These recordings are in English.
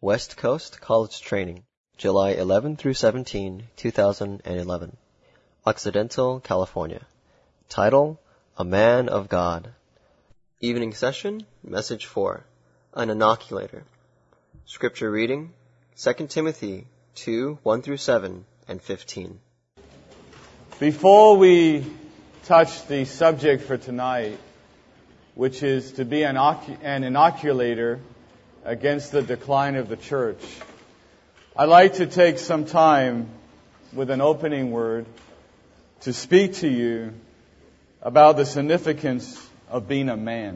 West Coast College Training, July 11 through 17, 2011. Occidental, California. Title, A Man of God. Evening session, Message 4, An Inoculator. Scripture reading, 2 Timothy 2, 1 through 7 and 15. Before we touch the subject for tonight, which is to be an inoculator against the decline of the church, I'd like to take some time with an opening word to speak to you about the significance of being a man.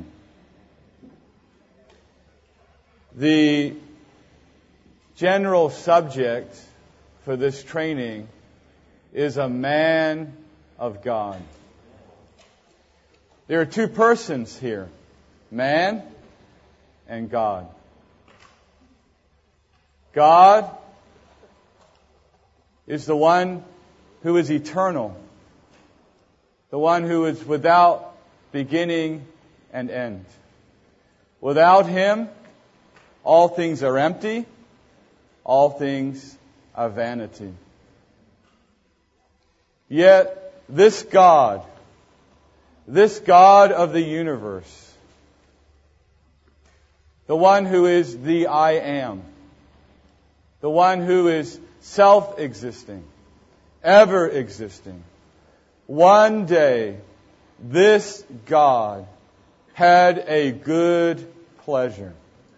The general subject for this training is a man of God. There are two persons here, man and God. God is the one who is eternal, the one who is without beginning and end. Without Him, all things are empty, all things are vanity. Yet this God of the universe, the one who is the I Am, the one who is self-existing, ever-existing, one day this God had a good pleasure.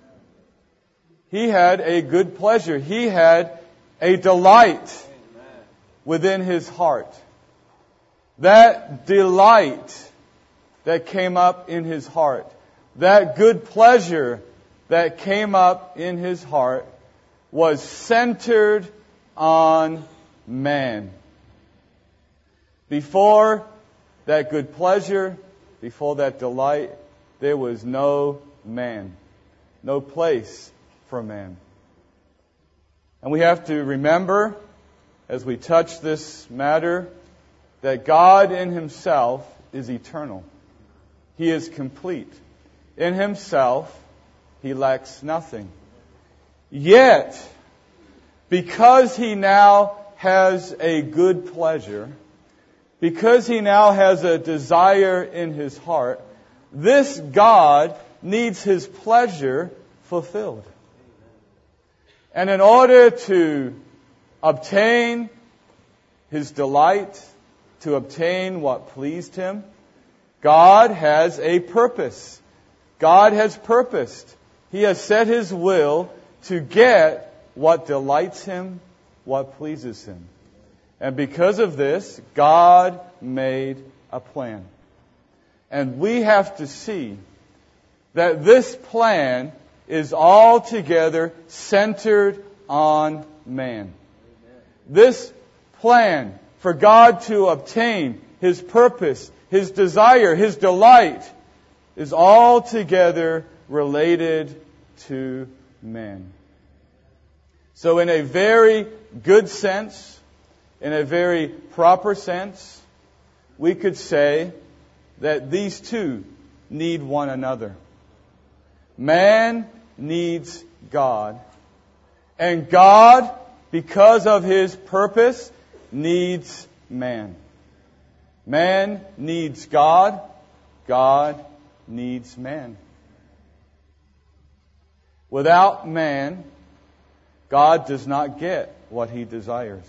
He had a good pleasure. He had a delight within His heart. That delight that came up in His heart, that good pleasure that came up in His heart, was centered on man. Before that good pleasure, before that delight, there was no man, no place for man. And we have to remember, as we touch this matter, that God in Himself is eternal. He is complete. In Himself, He lacks nothing. Yet, because He now has a good pleasure, because He now has a desire in His heart, this God needs His pleasure fulfilled. And in order to obtain His delight, to obtain what pleased Him, God has a purpose. God has purposed. He has set His will to get what delights Him, what pleases Him. And because of this, God made a plan. And we have to see that this plan is altogether centered on man. This plan for God to obtain His purpose, His desire, His delight, is altogether related to man. So in a very good sense, in a very proper sense, we could say that these two need one another. Man needs God, and God, because of His purpose, needs man. Man needs God. God needs man. Without man, God does not get what He desires.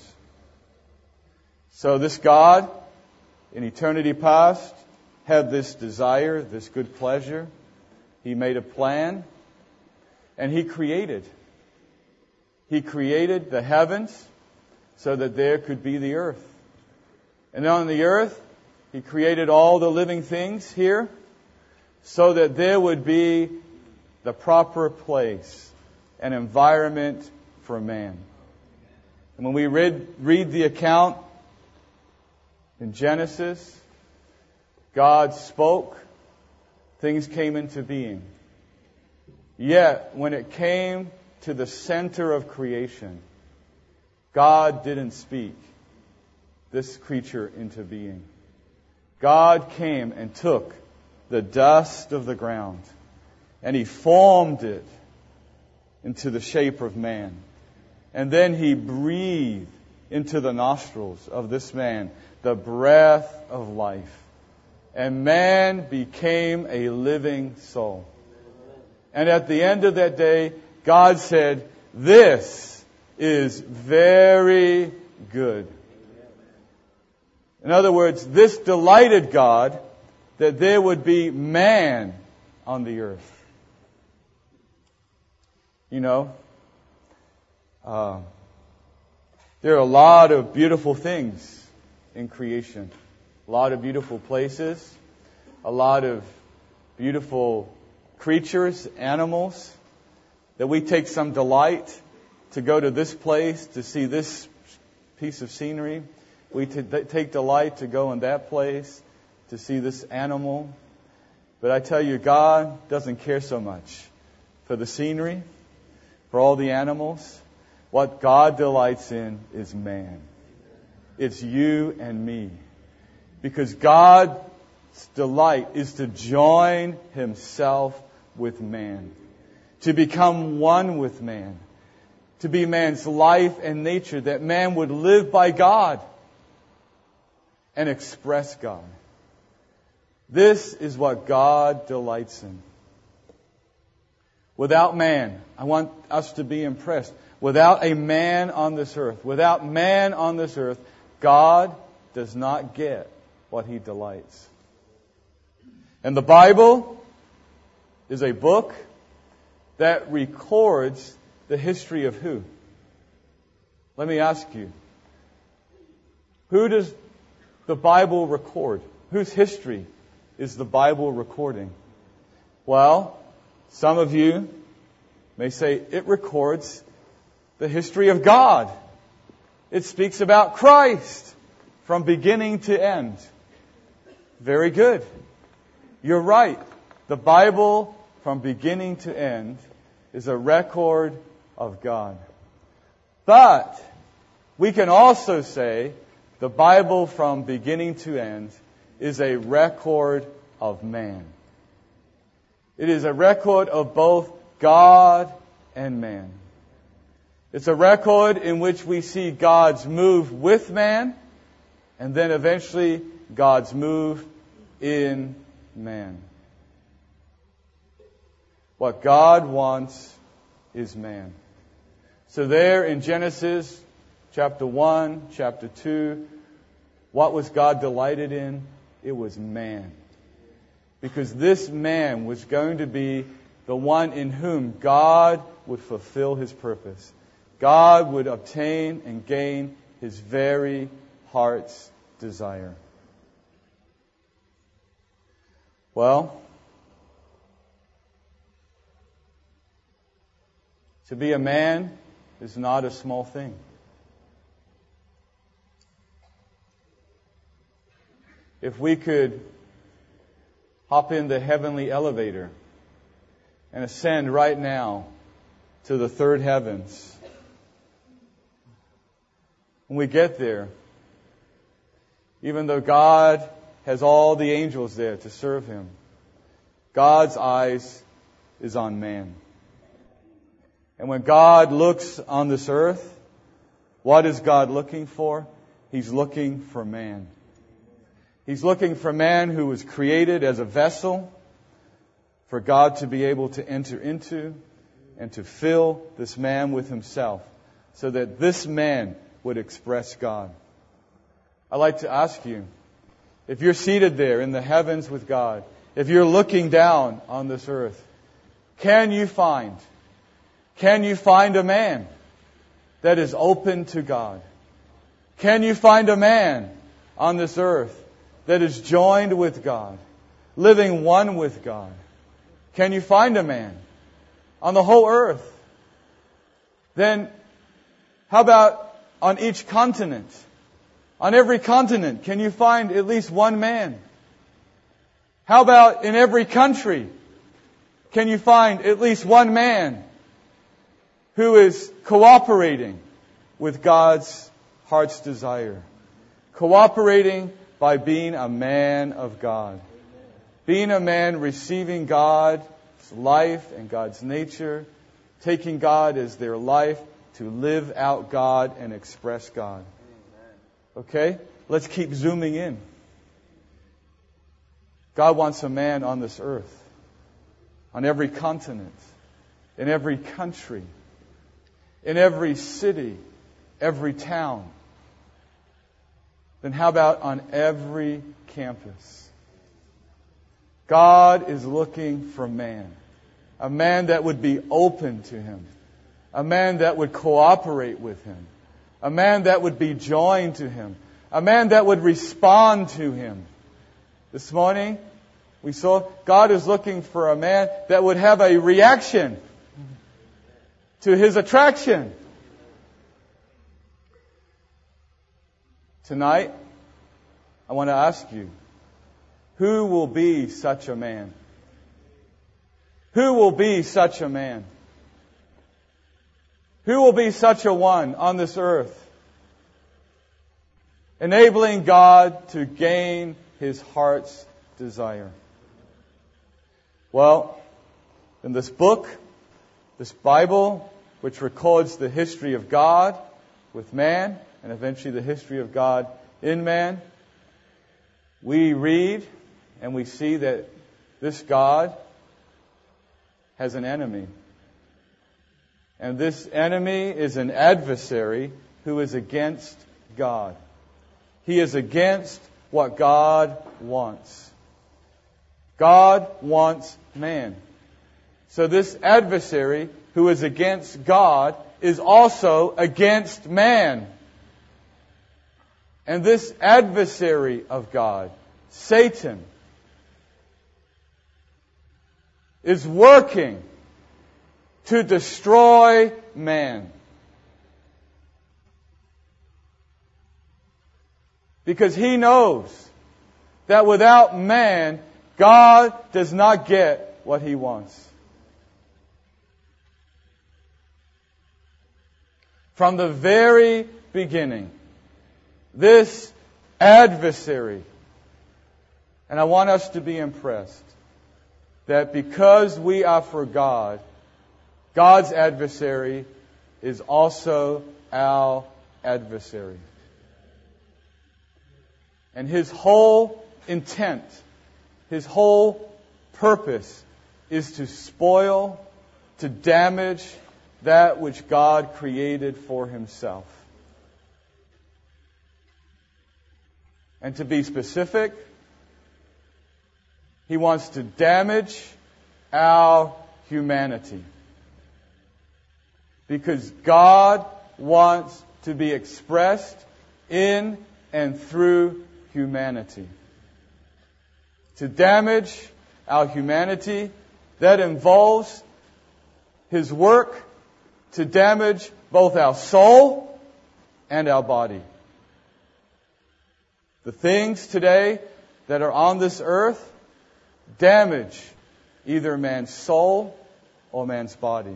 So this God, in eternity past, had this desire, this good pleasure. He made a plan, and He created. He created the heavens so that there could be the earth. And on the earth, He created all the living things here so that there would be the proper place, an environment for man. And when we read the account in Genesis, God spoke, things came into being. Yet, when it came to the center of creation, God didn't speak this creature into being. God came and took the dust of the ground, and He formed it into the shape of man. And then He breathed into the nostrils of this man the breath of life. And man became a living soul. And at the end of that day, God said, "This is very good." In other words, this delighted God that there would be man on the earth. You know, there are a lot of beautiful things in creation. A lot of beautiful places. A lot of beautiful creatures, animals, that we take some delight to go to this place to see this piece of scenery. We take delight to go in that place to see this animal. But I tell you, God doesn't care so much for the scenery, for all the animals. What God delights in is man. It's you and me. Because God's delight is to join Himself with man, to become one with man, to be man's life and nature, that man would live by God and express God. This is what God delights in. Without man, I want us to be impressed. Without a man on this earth, God does not get what He delights. And the Bible is a book that records the history of who? Let me ask you. Who does the Bible record? Whose history is the Bible recording? Well, some of you may say it records the history of God. It speaks about Christ from beginning to end. Very good. You're right. The Bible from beginning to end is a record of God. But we can also say the Bible from beginning to end is a record of man. It is a record of both God and man. It's a record in which we see God's move with man, and then eventually God's move in man. What God wants is man. So there in Genesis chapter 1, chapter 2, what was God delighted in? It was man. Because this man was going to be the one in whom God would fulfill His purpose. God would obtain and gain His very heart's desire. Well, to be a man is not a small thing. If we could hop in the heavenly elevator and ascend right now to the third heavens, when we get there, even though God has all the angels there to serve Him, God's eyes is on man. And when God looks on this earth, what is God looking for? He's looking for man. He's looking for man who was created as a vessel for God to be able to enter into and to fill this man with Himself so that this man would express God. I'd like to ask you, if you're seated there in the heavens with God, if you're looking down on this earth, can you find a man that is open to God? Can you find a man on this earth that is joined with God, living one with God? Can you find a man on the whole earth? Then how about on each continent? On every continent, can you find at least one man? How about in every country? Can you find at least one man who is cooperating with God's heart's desire? Cooperating by being a man of God. Being a man receiving God's life and God's nature taking God as their life to live out God and express God. Okay? Let's keep zooming in. God wants a man on this earth, on every continent, in every country, in every city, every town. Then how about on every campus? God is looking for man. A man that would be open to Him. A man that would cooperate with Him. A man that would be joined to Him. A man that would respond to Him. This morning, we saw God is looking for a man that would have a reaction to His attraction. Tonight, I want to ask you, who will be such a man? Who will be such a man? Who will be such a one on this earth, enabling God to gain His heart's desire? Well, in this book, this Bible, which records the history of God with man, and eventually the history of God in man, we read and we see that this God has an enemy. And this enemy is an adversary who is against God. He is against what God wants. God wants man. So this adversary who is against God is also against man. And this adversary of God, Satan, is working to destroy man. Because he knows that without man, God does not get what He wants. From the very beginning, this adversary, and I want us to be impressed, that because we are for God, God's adversary is also our adversary. And his whole intent, his whole purpose is to spoil, to damage that which God created for Himself. And to be specific, he wants to damage our humanity. Because God wants to be expressed in and through humanity. To damage our humanity, that involves His work to damage both our soul and our body. The things today that are on this earth damage either man's soul or man's body.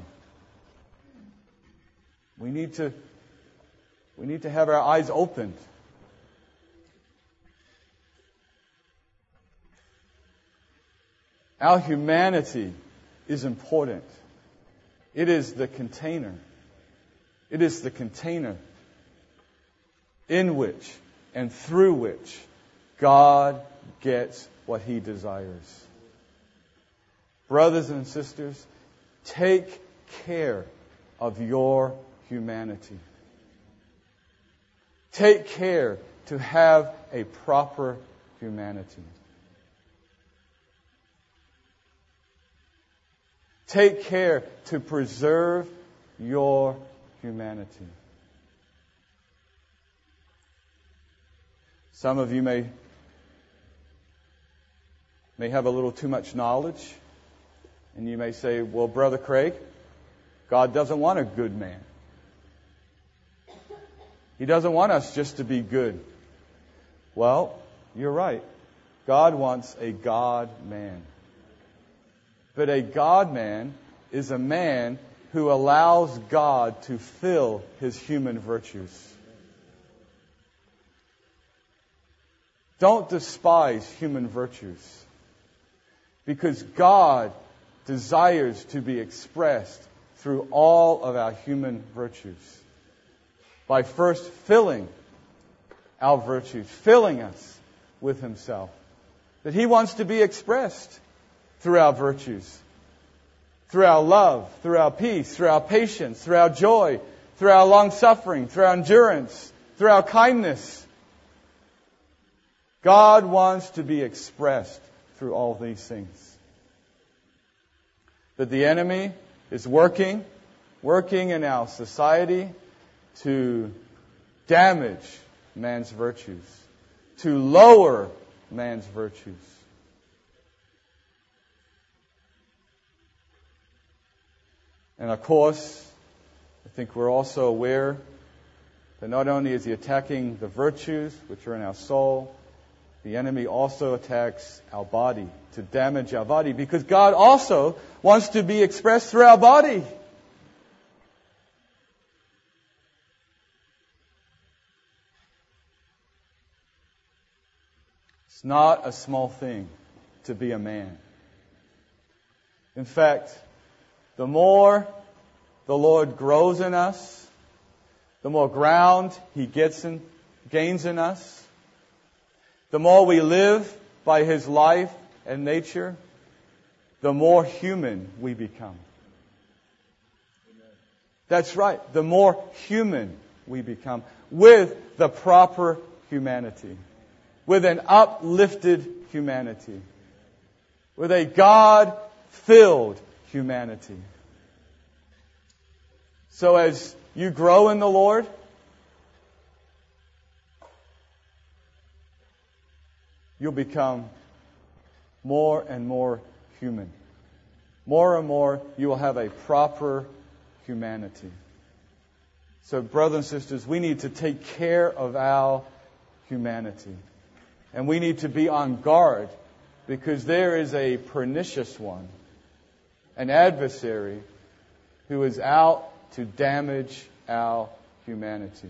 We need to have our eyes opened. Our humanity is important. It is the container. It is the container in which and through which God gets what He desires. Brothers and sisters, take care of your humanity. Take care to have a proper humanity. Take care to preserve your humanity. Some of you may have a little too much knowledge, and you may say, well, Brother Craig, God doesn't want a good man. He doesn't want us just to be good. Well, you're right. God wants a God-man. But a God-man is a man who allows God to fill his human virtues. Don't despise human virtues, because God desires to be expressed through all of our human virtues. By first filling our virtues, filling us with Himself. That He wants to be expressed through our virtues, through our love, through our peace, through our patience, through our joy, through our long-suffering, through our endurance, through our kindness. God wants to be expressed through all these things. But the enemy is working in our society to damage man's virtues, to lower man's virtues. And of course, I think we're also aware that not only is he attacking the virtues which are in our soul, the enemy also attacks our body, to damage our body, because God also wants to be expressed through our body. It's not a small thing to be a man. In fact, the more the Lord grows in us, the more ground He gains in us, the more we live by His life and nature, the more human we become. That's right. The more human we become, with the proper humanity, with an uplifted humanity, with a God-filled humanity. So as you grow in the Lord, you'll become more and more human. More and more, you will have a proper humanity. So, brothers and sisters, we need to take care of our humanity. And we need to be on guard, because there is a pernicious one, an adversary, who is out to damage our humanity.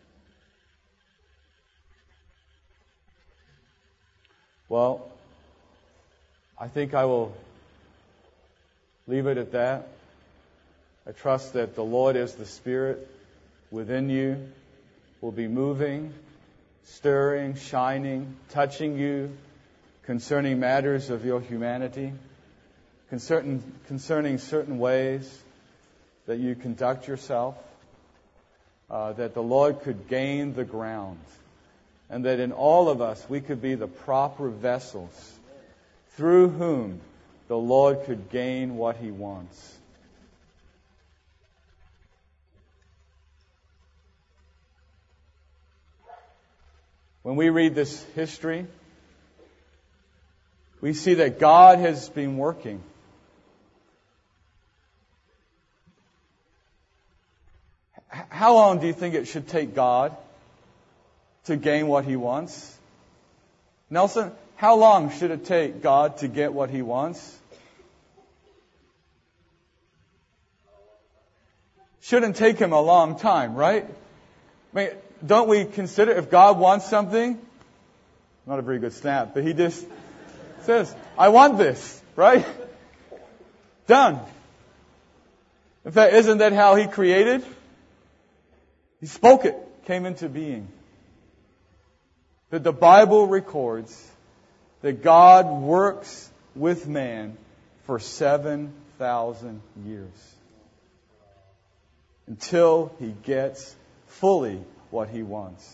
Well, I think I will leave it at that. I trust that the Lord, as the Spirit within you, will be moving, stirring, shining, touching you concerning matters of your humanity, concerning certain ways that you conduct yourself, that the Lord could gain the ground, and that in all of us we could be the proper vessels through whom the Lord could gain what He wants. When we read this history, we see that God has been working. How long do you think it should take God to gain what He wants? Nelson, how long should it take God to get what He wants? Shouldn't take Him a long time, right? I mean, don't we consider if God wants something? Not a very good snap, but He just says, I want this, right? Done. In fact, isn't that how He created? He spoke it, came into being. But the Bible records that God works with man for 7,000 years until He gets fully what He wants.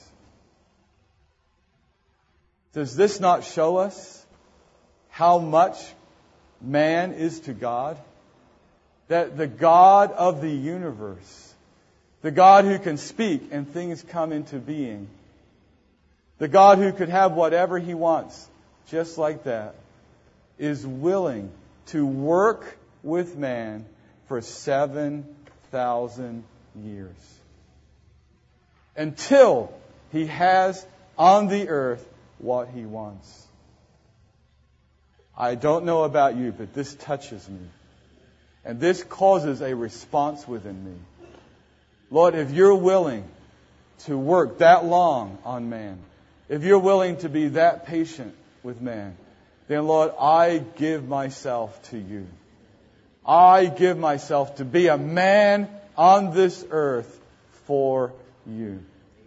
Does this not show us how much man is to God? That the God of the universe, the God who can speak and things come into being, the God who could have whatever He wants, just like that, is willing to work with man for 7,000 years. Until He has on the earth what He wants. I don't know about you, but this touches me. And this causes a response within me. Lord, if You're willing to work that long on man, if You're willing to be that patient with man, then Lord, I give myself to You. I give myself to be a man on this earth for you.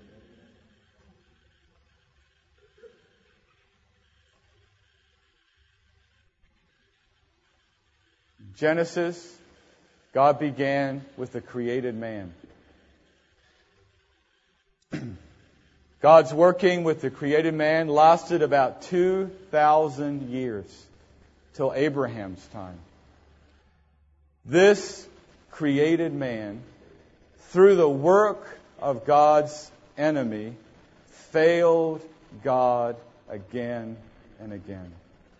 Genesis, God began with the created man. God's working with the created man lasted about 2,000 years, till Abraham's time. This created man, through the work of God's enemy, failed God again and again.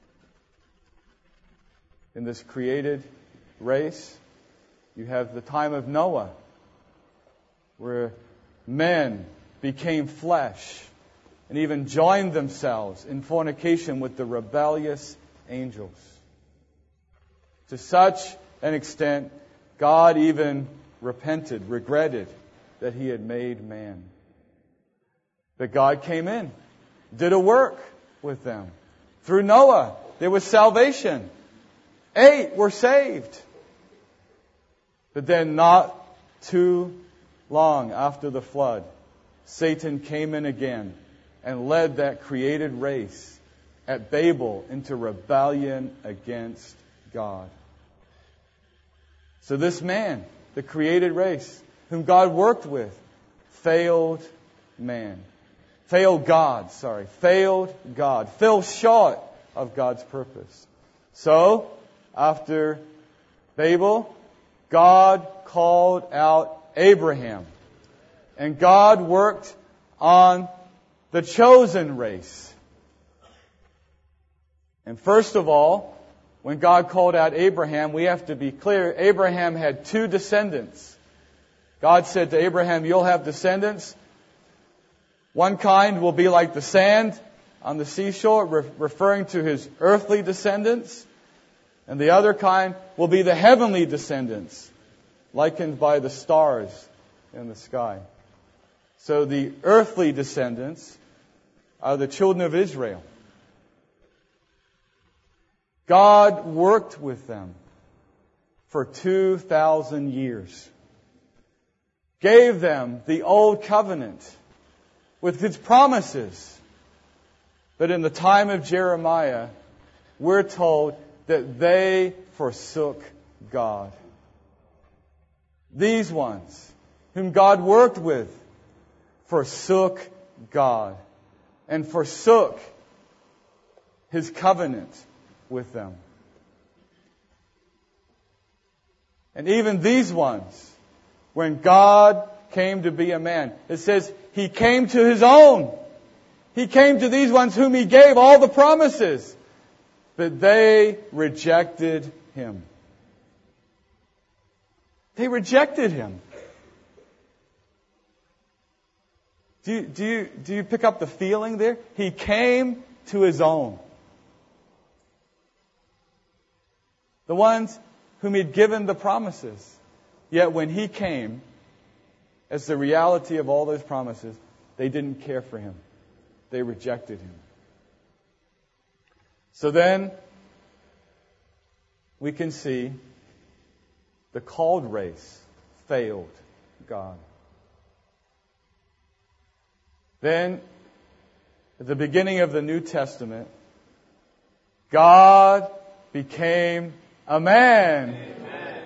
In this created race, you have the time of Noah, where men became flesh and even joined themselves in fornication with the rebellious angels. To such an extent, God even repented, regretted that He had made man. But God came in, did a work with them. Through Noah, there was salvation. 8 were saved. But then not too long after the flood, Satan came in again and led that created race at Babel into rebellion against God. So this man, the created race, whom God worked with, failed man. Failed God, Failed God. Fell short of God's purpose. So, after Babel, God called out Abraham. And God worked on the chosen race. And first of all, when God called out Abraham, we have to be clear, Abraham had 2 descendants. God said to Abraham, you'll have descendants. One kind will be like the sand on the seashore, referring to his earthly descendants. And the other kind will be the heavenly descendants, likened by the stars in the sky. So the earthly descendants are the children of Israel. God worked with them for 2,000 years. Gave them the old covenant with its promises. But in the time of Jeremiah, we're told that they forsook God. These ones, whom God worked with, forsook God and forsook His covenant with them. And even these ones, when God came to be a man, it says He came to His own. He came to these ones whom He gave all the promises, but they rejected Him. They rejected Him. Do you pick up the feeling there? He came to His own. The ones whom He'd given the promises. Yet when He came, as the reality of all those promises, they didn't care for Him. They rejected Him. So then, we can see the called race failed God. Then, at the beginning of the New Testament, God became a man. Amen.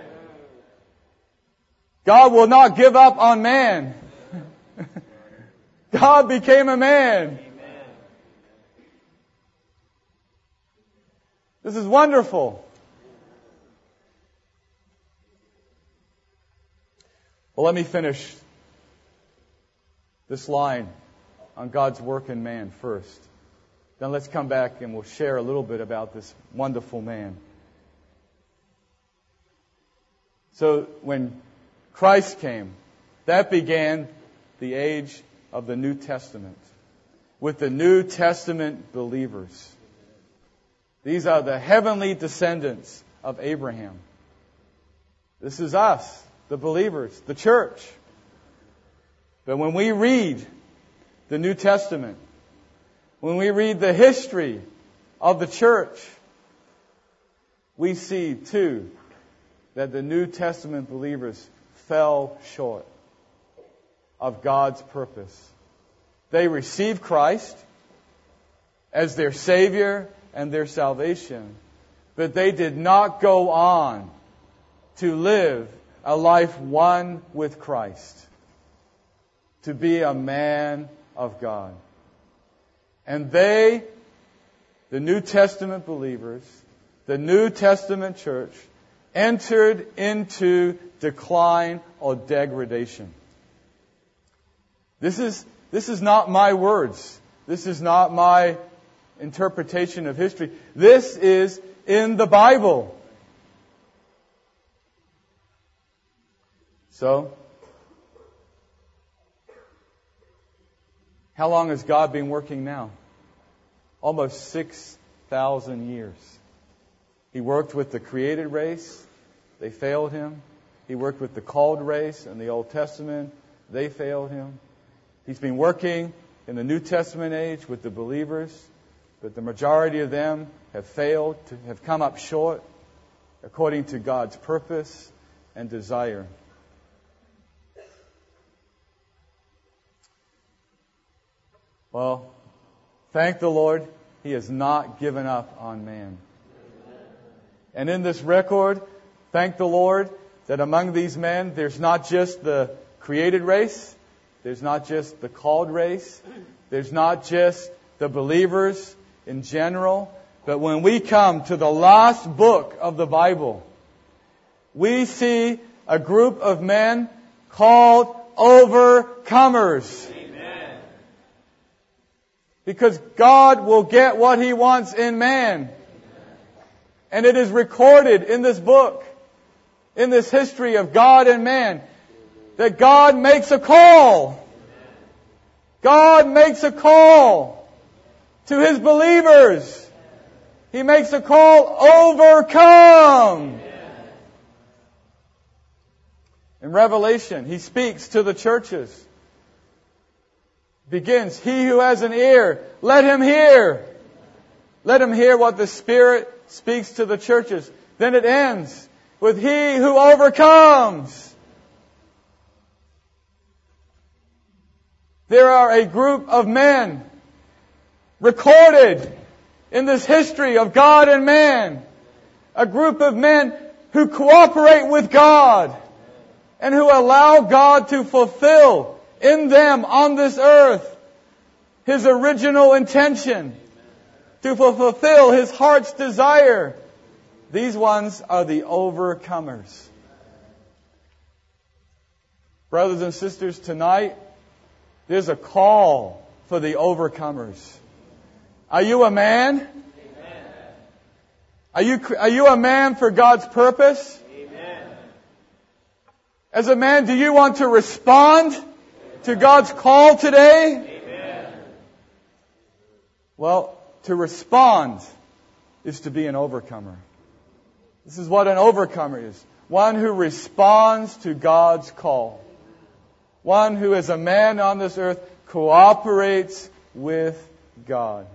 God will not give up on man. God became a man. Amen. This is wonderful. Well, let me finish this line on God's work in man first. Then let's come back and we'll share a little bit about this wonderful man. So when Christ came, that began the age of the New Testament with the New Testament believers. These are the heavenly descendants of Abraham. This is us, the believers, the church. But when we read the New Testament, when we read the history of the church, we see too that the New Testament believers fell short of God's purpose. They received Christ as their Savior and their salvation, but they did not go on to live a life one with Christ, to be a man of God. And they, the New Testament believers, the New Testament church, entered into decline or degradation. This is not my words. This is not my interpretation of history. This is in the Bible. So, how long has God been working now? Almost 6,000 years. He worked with the created race. They failed Him. He worked with the called race in the Old Testament. They failed Him. He's been working in the New Testament age with the believers, but the majority of them have failed, have come up short according to God's purpose and desire. Well, thank the Lord, He has not given up on man. And in this record, thank the Lord that among these men, there's not just the created race, there's not just the called race, there's not just the believers in general, but when we come to the last book of the Bible, we see a group of men called overcomers. Amen. Because God will get what He wants in man. And it is recorded in this book, in this history of God and man, that God makes a call. God makes a call to His believers. He makes a call, overcome. In Revelation, He speaks to the churches. Begins, he who has an ear, let him hear. Let him hear what the Spirit speaks to the churches. Then it ends with he who overcomes. There are a group of men recorded in this history of God and man. A group of men who cooperate with God and who allow God to fulfill in them on this earth His original intention, to fulfill His heart's desire. These ones are the overcomers. Brothers and sisters, tonight, there's a call for the overcomers. Are you a man? Amen. Are you a man for God's purpose? Amen. As a man, do you want to respond to God's call today? Amen. Well, to respond is to be an overcomer. This is what an overcomer is. One who responds to God's call. One who, as a man on this earth, cooperates with God.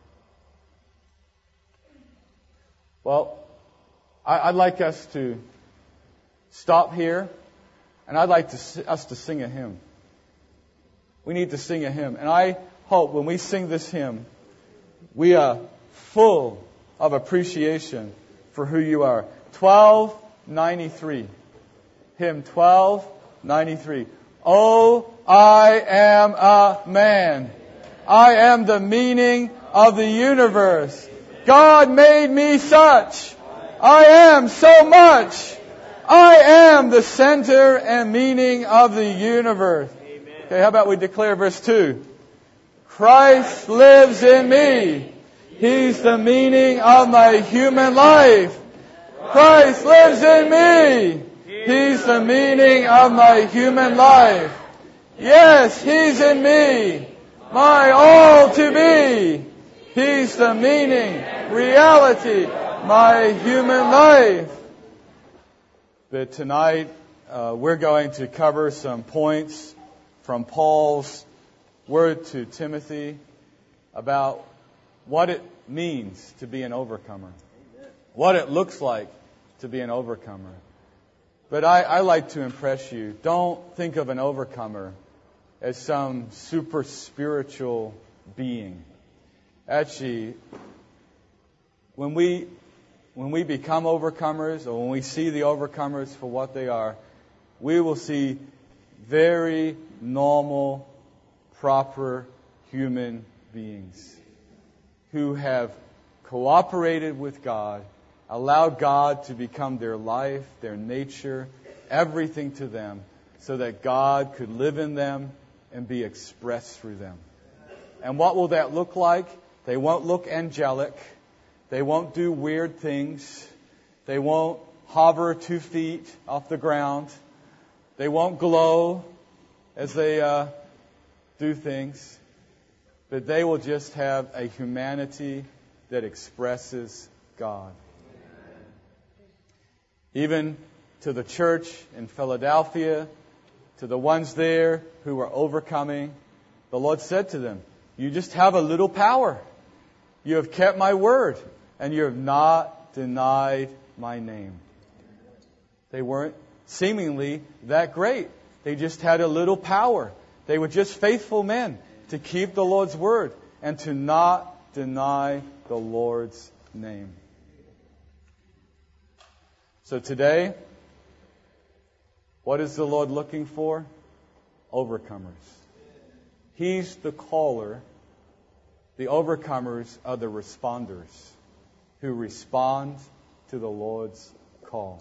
Well, I'd like us to stop here, and I'd like us to sing a hymn. We need to sing a hymn. And I hope when we sing this hymn, we are full of appreciation for who you are. 1293. Hymn 1293. Oh, I am a man. I am the meaning of the universe. God made me such. I am so much. I am the center and meaning of the universe. Okay, how about we declare verse 2? Christ lives in me. He's the meaning of my human life. Christ lives in me. He's the meaning of my human life. Yes, He's in me. My all to be. He's the meaning, reality, my human life. But tonight, we're going to cover some points from Paul's word to Timothy about what it means to be an overcomer. What it looks like to be an overcomer. But I like to impress you. Don't think of an overcomer as some super spiritual being. Actually, when we become overcomers, or when we see the overcomers for what they are, we will see very normal, proper human beings who have cooperated with God, allowed God to become their life, their nature, everything to them, so that God could live in them and be expressed through them. And what will that look like? They won't look angelic. They won't do weird things. They won't hover 2 feet off the ground. They won't glow as they do things. But they will just have a humanity that expresses God. Even to the church in Philadelphia, to the ones there who were overcoming, the Lord said to them, you just have a little power. You have kept my word, and you have not denied my name. They weren't seemingly that great. They just had a little power. They were just faithful men to keep the Lord's word and to not deny the Lord's name. So today, what is the Lord looking for? Overcomers. He's the caller. The overcomers are the responders who respond to the Lord's call.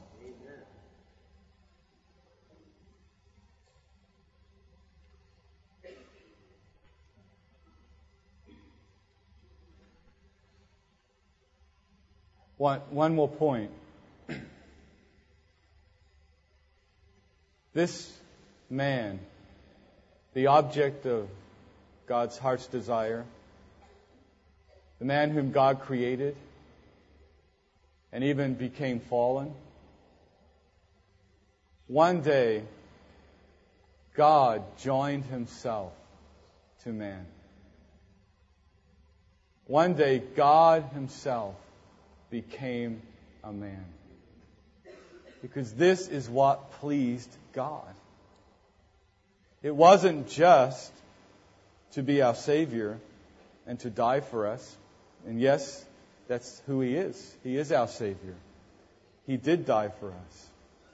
One more point. This man, the object of God's heart's desire, the man whom God created and even became fallen, one day God joined himself to man. One day God himself became a man. Because this is what pleased God. It wasn't just to be our Savior and to die for us. And yes, that's who He is. He is our Savior. He did die for us.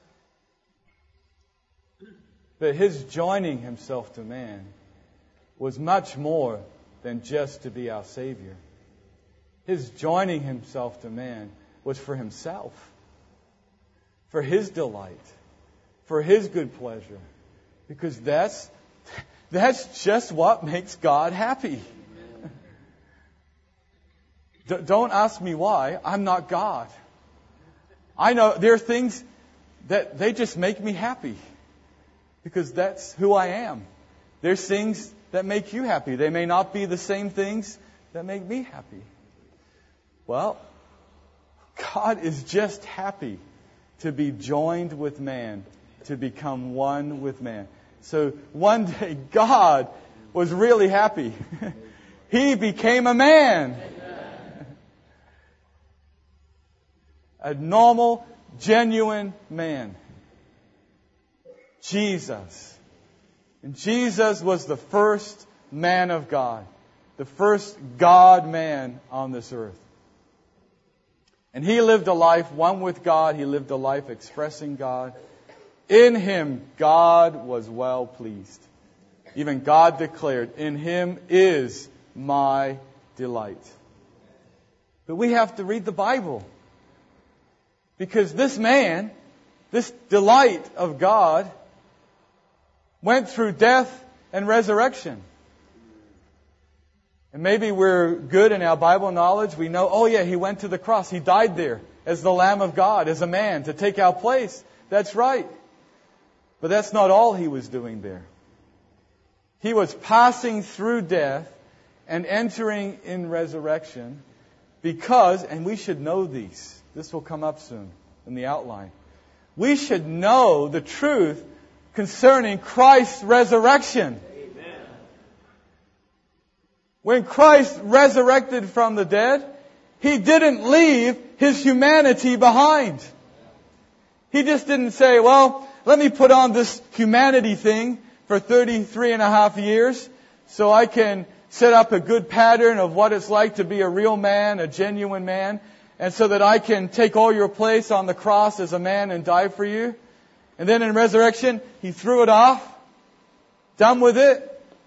But His joining Himself to man was much more than just to be our Savior. His joining Himself to man was for Himself, for His delight, for His good pleasure. Because that's just what makes God happy. Don't ask me why. I'm not God. I know there are things that they just make me happy. Because that's who I am. There's things that make you happy. They may not be the same things that make me happy. Well, God is just happy to be joined with man, to become one with man. So one day God was really happy. He became a man. A normal, genuine man. Jesus. And Jesus was the first man of God. The first God-man on this earth. And He lived a life one with God. He lived a life expressing God. In Him, God was well pleased. Even God declared, in Him is my delight. But we have to read the Bible. Because this man, this delight of God, went through death and resurrection. And maybe we're good in our Bible knowledge. We know, oh yeah, He went to the cross. He died there as the Lamb of God, as a man, to take our place. That's right. But that's not all He was doing there. He was passing through death and entering in resurrection because, and we should know these. This will come up soon in the outline. We should know the truth concerning Christ's resurrection. Amen. When Christ resurrected from the dead, He didn't leave His humanity behind. He just didn't say, well, let me put on this humanity thing for 33 and a half years so I can set up a good pattern of what it's like to be a real man, a genuine man, and so that I can take all your place on the cross as a man and die for you. And then in resurrection, He threw it off. Done with it.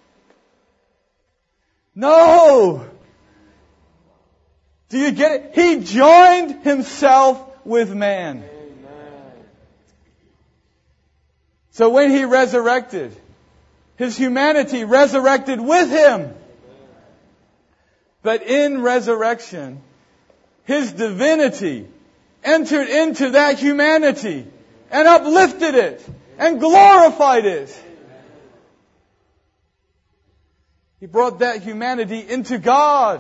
No! Do you get it? He joined Himself with man. So when He resurrected, His humanity resurrected with Him. But in resurrection, His divinity entered into that humanity and uplifted it and glorified it. He brought that humanity into God.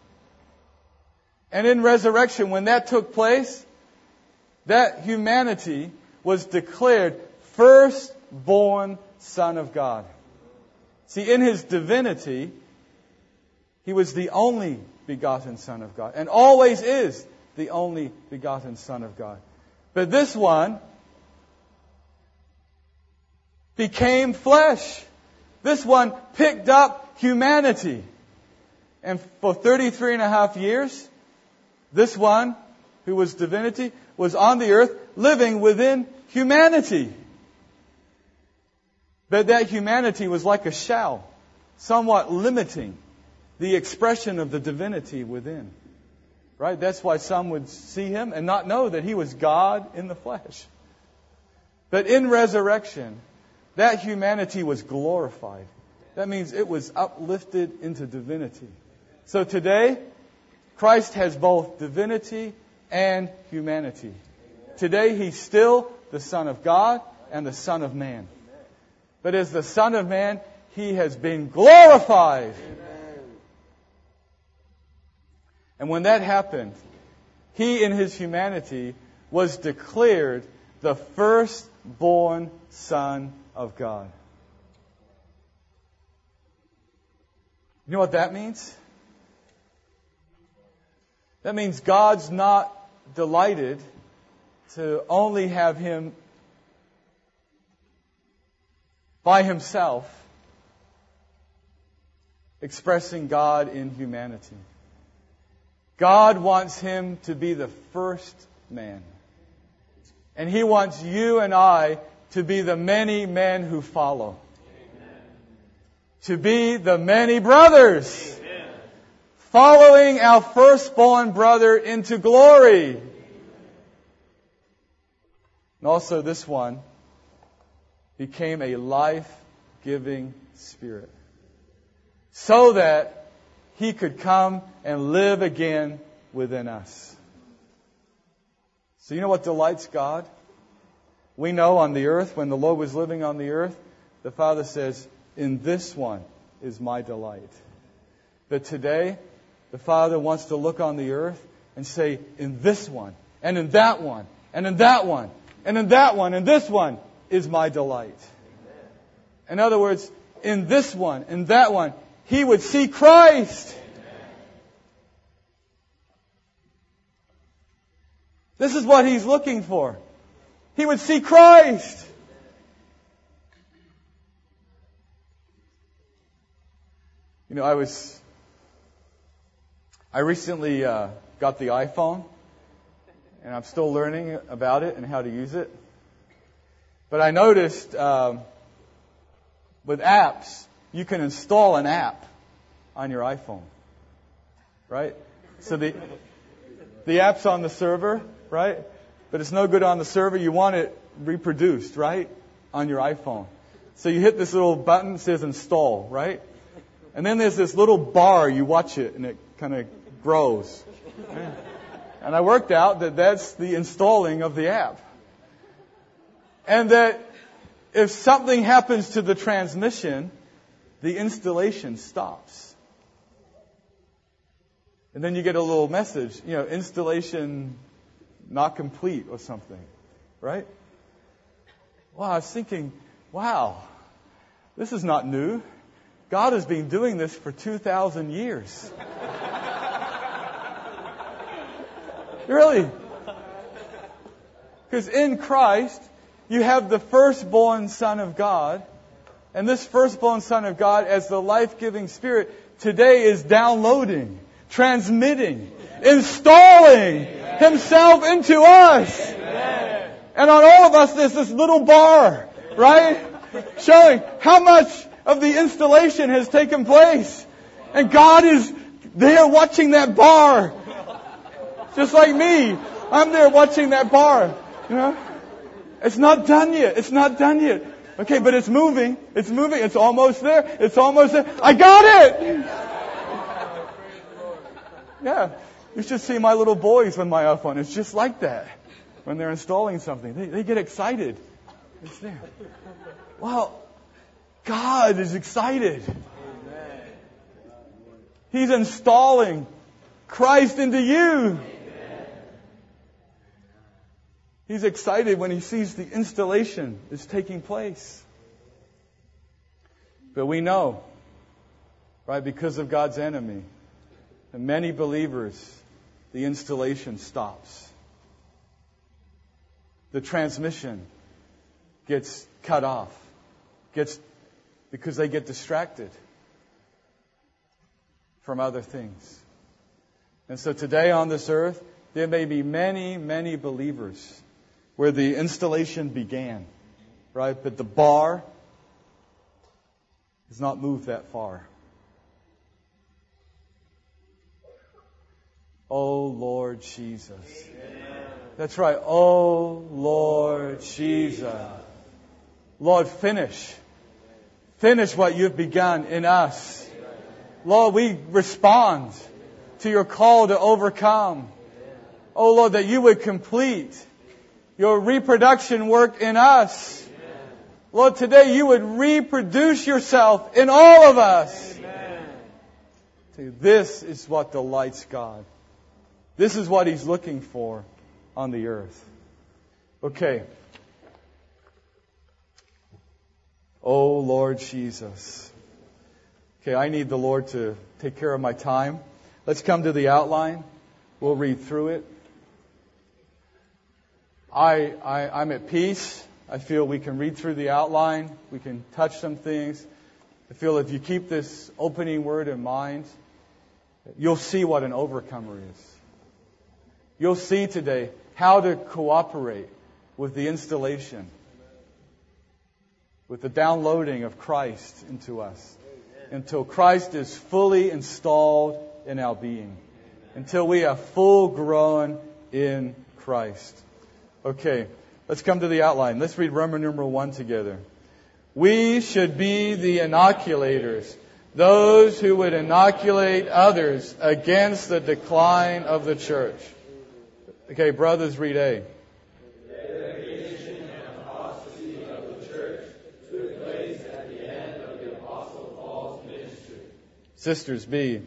And in resurrection, when that took place, that humanity was declared firstborn Son of God. See, in His divinity, He was the only begotten Son of God, and always is the only begotten Son of God. But this one became flesh. This one picked up humanity. And for 33 and a half years, this one, who was divinity, was on the earth living within humanity. But that humanity was like a shell, somewhat limiting the expression of the divinity within. Right? That's why some would see Him and not know that He was God in the flesh. But in resurrection, that humanity was glorified. That means it was uplifted into divinity. So today, Christ has both divinity and humanity. Today, He's still the Son of God and the Son of Man. But as the Son of Man, He has been glorified. And when that happened, He in His humanity was declared the firstborn Son of God. You know what that means? That means God's not delighted to only have Him by Himself expressing God in humanity. God wants Him to be the first man. And He wants you and I to be the many men who follow. Amen. To be the many brothers. Amen. Following our firstborn brother into glory. Amen. And also this one became a life-giving Spirit. So that He could come and live again within us. So you know what delights God? We know on the earth, when the Lord was living on the earth, the Father says, in this one is my delight. But today, the Father wants to look on the earth and say, in this one, and in that one, and in that one, and in that one, and this one is my delight. In other words, in this one, in that one, He would see Christ. This is what He's looking for. He would see Christ. You know, I recently got the iPhone, and I'm still learning about it and how to use it. But I noticed with apps, you can install an app on your iPhone, right? So the app's on the server, right? But it's no good on the server. You want it reproduced, right? On your iPhone. So you hit this little button that says install, right? And then there's this little bar. You watch it and it kind of grows. And I worked out that that's the installing of the app. And that if something happens to the transmission, the installation stops. And then you get a little message, installation not complete or something, right? Well, I was thinking, wow, this is not new. God has been doing this for 2,000 years. Really? Because in Christ, you have the firstborn Son of God. And this firstborn Son of God, as the life-giving Spirit, today is downloading, transmitting, installing Himself into us. And on all of us, there's this little bar, right? Showing how much of the installation has taken place. And God is there watching that bar. Just like me. I'm there watching that bar. You know? It's not done yet. It's not done yet. Okay, but it's moving. It's moving. It's almost there. It's almost there. I got it! Yeah. You should see my little boys with my iPhone. It's just like that. When they're installing something, they get excited. It's there. Well, God is excited. He's installing Christ into you. He's excited when He sees the installation is taking place. But we know, right, because of God's enemy, and many believers, the installation stops. The transmission gets cut off, because they get distracted from other things. And so today on this earth, there may be many, many believers where the installation began, right? But the bar has not moved that far. Oh, Lord Jesus. That's right. Oh, Lord Jesus. Lord, finish. Finish what You've begun in us. Lord, we respond to Your call to overcome. Oh, Lord, that You would complete Your reproduction work in us. Lord, today You would reproduce Yourself in all of us. This is what delights God. This is what He's looking for on the earth. Okay. Oh, Lord Jesus. Okay, I need the Lord to take care of my time. Let's come to the outline. We'll read through it. I'm at peace. I feel we can read through the outline. We can touch some things. I feel if you keep this opening word in mind, you'll see what an overcomer is. You'll see today how to cooperate with the installation, with the downloading of Christ into us, until Christ is fully installed in our being, until we are full grown in Christ. Okay, let's come to the outline. Let's read Roman numeral 1 together. We should be the inoculators, those who would inoculate others against the decline of the church. Okay, brothers, read A. Sisters, B.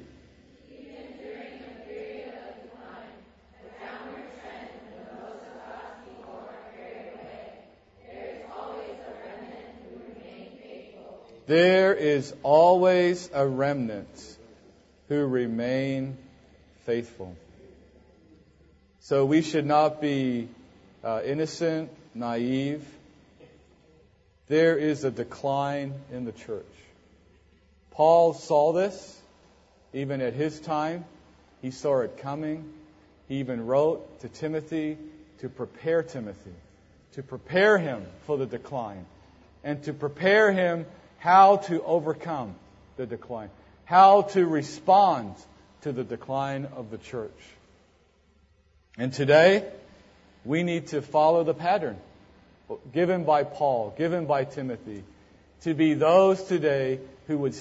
There is always a remnant who remain faithful. So we should not be innocent, naive. There is a decline in the church. Paul saw this even at his time. He saw it coming. He even wrote to Timothy to prepare him for the decline, and to prepare him how to overcome the decline, how to respond to the decline of the church. And today, we need to follow the pattern given by Paul, given by Timothy, to be those today who would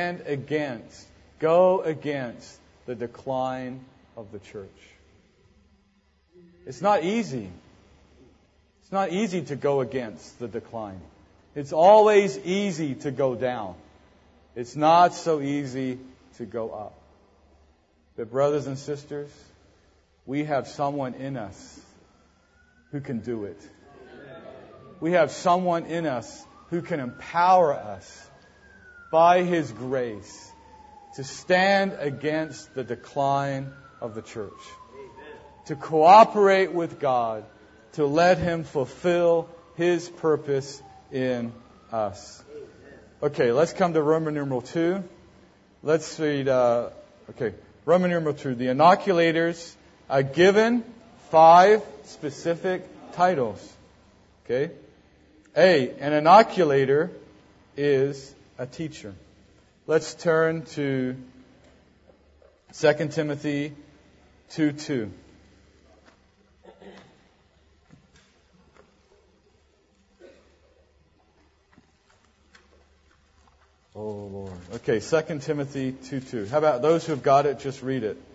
go against the decline of the church. It's not easy. It's not easy to go against the decline. It's always easy to go down. It's not so easy to go up. But brothers and sisters, we have someone in us who can do it. We have someone in us who can empower us by His grace to stand against the decline of the church, to cooperate with God, to let Him fulfill His purpose in us. Okay, let's come to Roman numeral 2. Let's read, Roman numeral 2. The inoculators are given 5 specific titles. Okay? A, an inoculator is a teacher. Let's turn to 2 Timothy 2:2. Oh, Lord. Okay, 2 Timothy 2:2. How about those who have got it, just read it.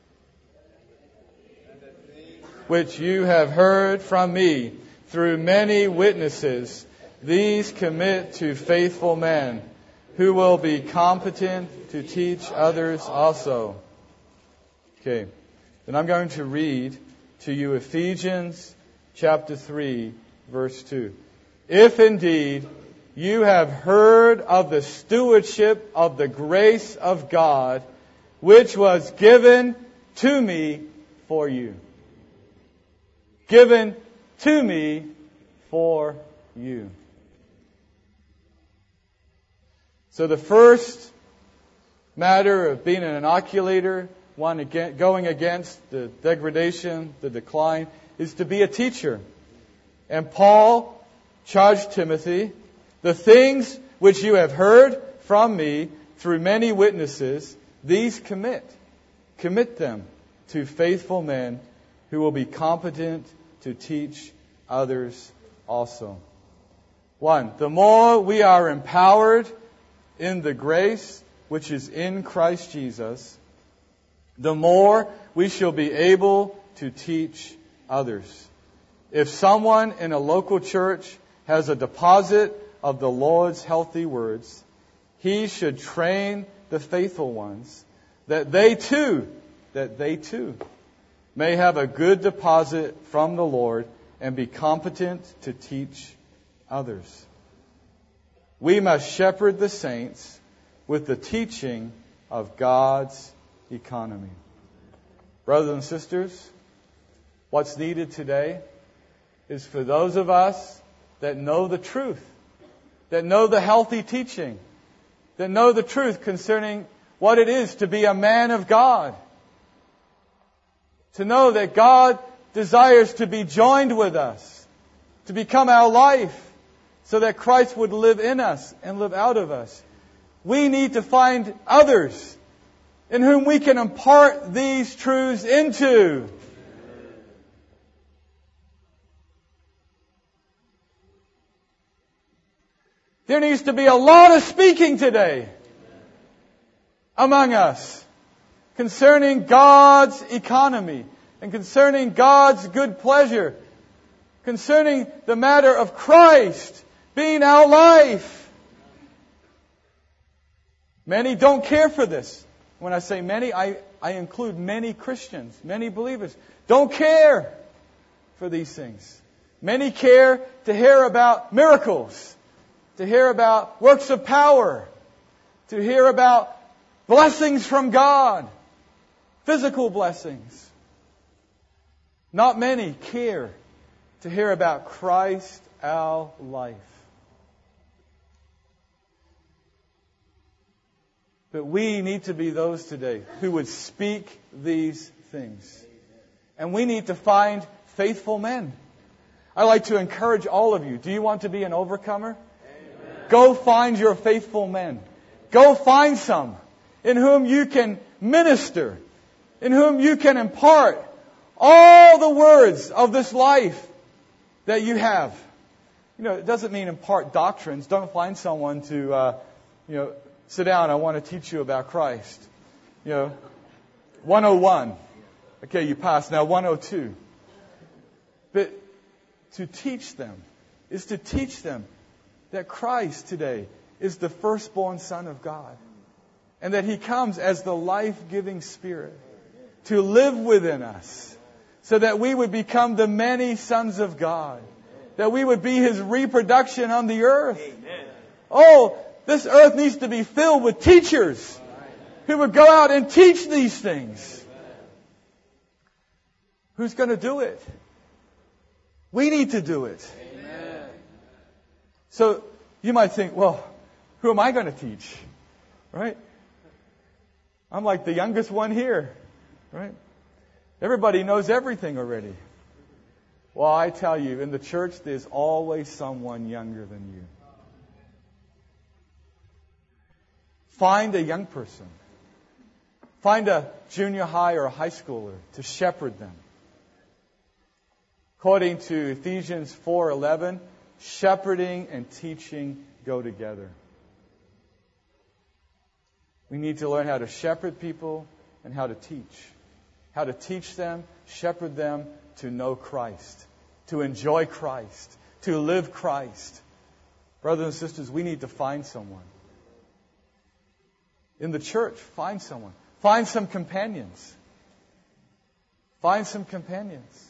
Which you have heard from me through many witnesses, these commit to faithful men who will be competent to teach others also. Okay, then I'm going to read to you Ephesians chapter 3, verse 2. If indeed you have heard of the stewardship of the grace of God, which was given to me for you. Given to me for you. So the first matter of being an inoculator, one going against the degradation, the decline, is to be a teacher. And Paul charged Timothy, the things which you have heard from me through many witnesses, these commit. Commit them to faithful men who will be competent to teach others also. 1, the more we are empowered in the grace which is in Christ Jesus, the more we shall be able to teach others. If someone in a local church has a deposit of the Lord's healthy words, he should train the faithful ones that they too may have a good deposit from the Lord and be competent to teach others. We must shepherd the saints with the teaching of God's economy. Brothers and sisters, what's needed today is for those of us that know the truth, that know the healthy teaching, that know the truth concerning what it is to be a man of God, to know that God desires to be joined with us, to become our life, so that Christ would live in us and live out of us. We need to find others in whom we can impart these truths into. There needs to be a lot of speaking today among us concerning God's economy and concerning God's good pleasure, concerning the matter of Christ being our life. Many don't care for this. When I say many, I include many Christians, many believers, don't care for these things. Many care to hear about miracles, to hear about works of power, to hear about blessings from God, physical blessings. Not many care to hear about Christ, our life. But we need to be those today who would speak these things. And we need to find faithful men. I like to encourage all of you. Do you want to be an overcomer? Amen. Go find your faithful men. Go find some in whom you can minister, in whom you can impart all the words of this life that you have. You know, it doesn't mean impart doctrines. Don't find someone to, sit down, I want to teach you about Christ. 101. Okay, you passed. Now 102. But to teach them is to teach them that Christ today is the firstborn Son of God. And that He comes as the life-giving Spirit to live within us so that we would become the many sons of God. That we would be His reproduction on the earth. Amen. Oh, this earth needs to be filled with teachers who would go out and teach these things. Who's going to do it? We need to do it. Amen. So you might think, well, who am I going to teach? Right? I'm like the youngest one here. Right? Everybody knows everything already. Well, I tell you, in the church, there's always someone younger than you. Find a young person. Find a junior high or a high schooler to shepherd them. According to Ephesians 4:11, shepherding and teaching go together. We need to learn how to shepherd people and how to teach. How to teach them, shepherd them to know Christ, to enjoy Christ, to live Christ. Brothers and sisters, we need to find someone. In the church, find someone. Find some companions. Find some companions.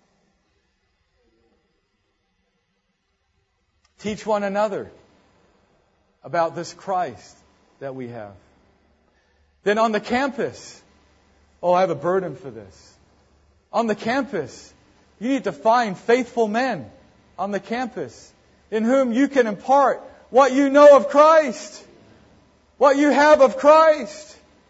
Teach one another about this Christ that we have. Then on the campus, I have a burden for this. On the campus, you need to find faithful men on the campus in whom you can impart what you know of Christ, what you have of Christ.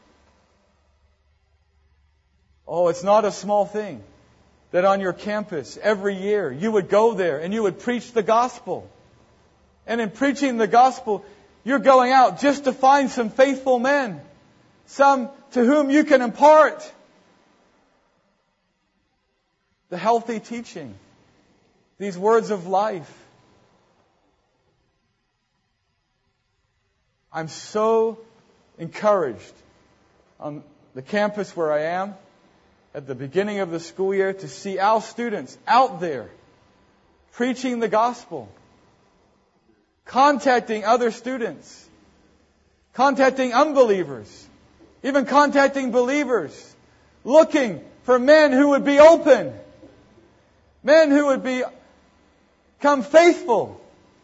It's not a small thing that on your campus every year you would go there and you would preach the gospel. And in preaching the gospel, you're going out just to find some faithful men, some to whom you can impart the healthy teaching, these words of life. I'm so encouraged on the campus where I am at the beginning of the school year to see our students out there preaching the gospel, contacting other students, contacting unbelievers, even contacting believers, looking for men who would be open, men who would become faithful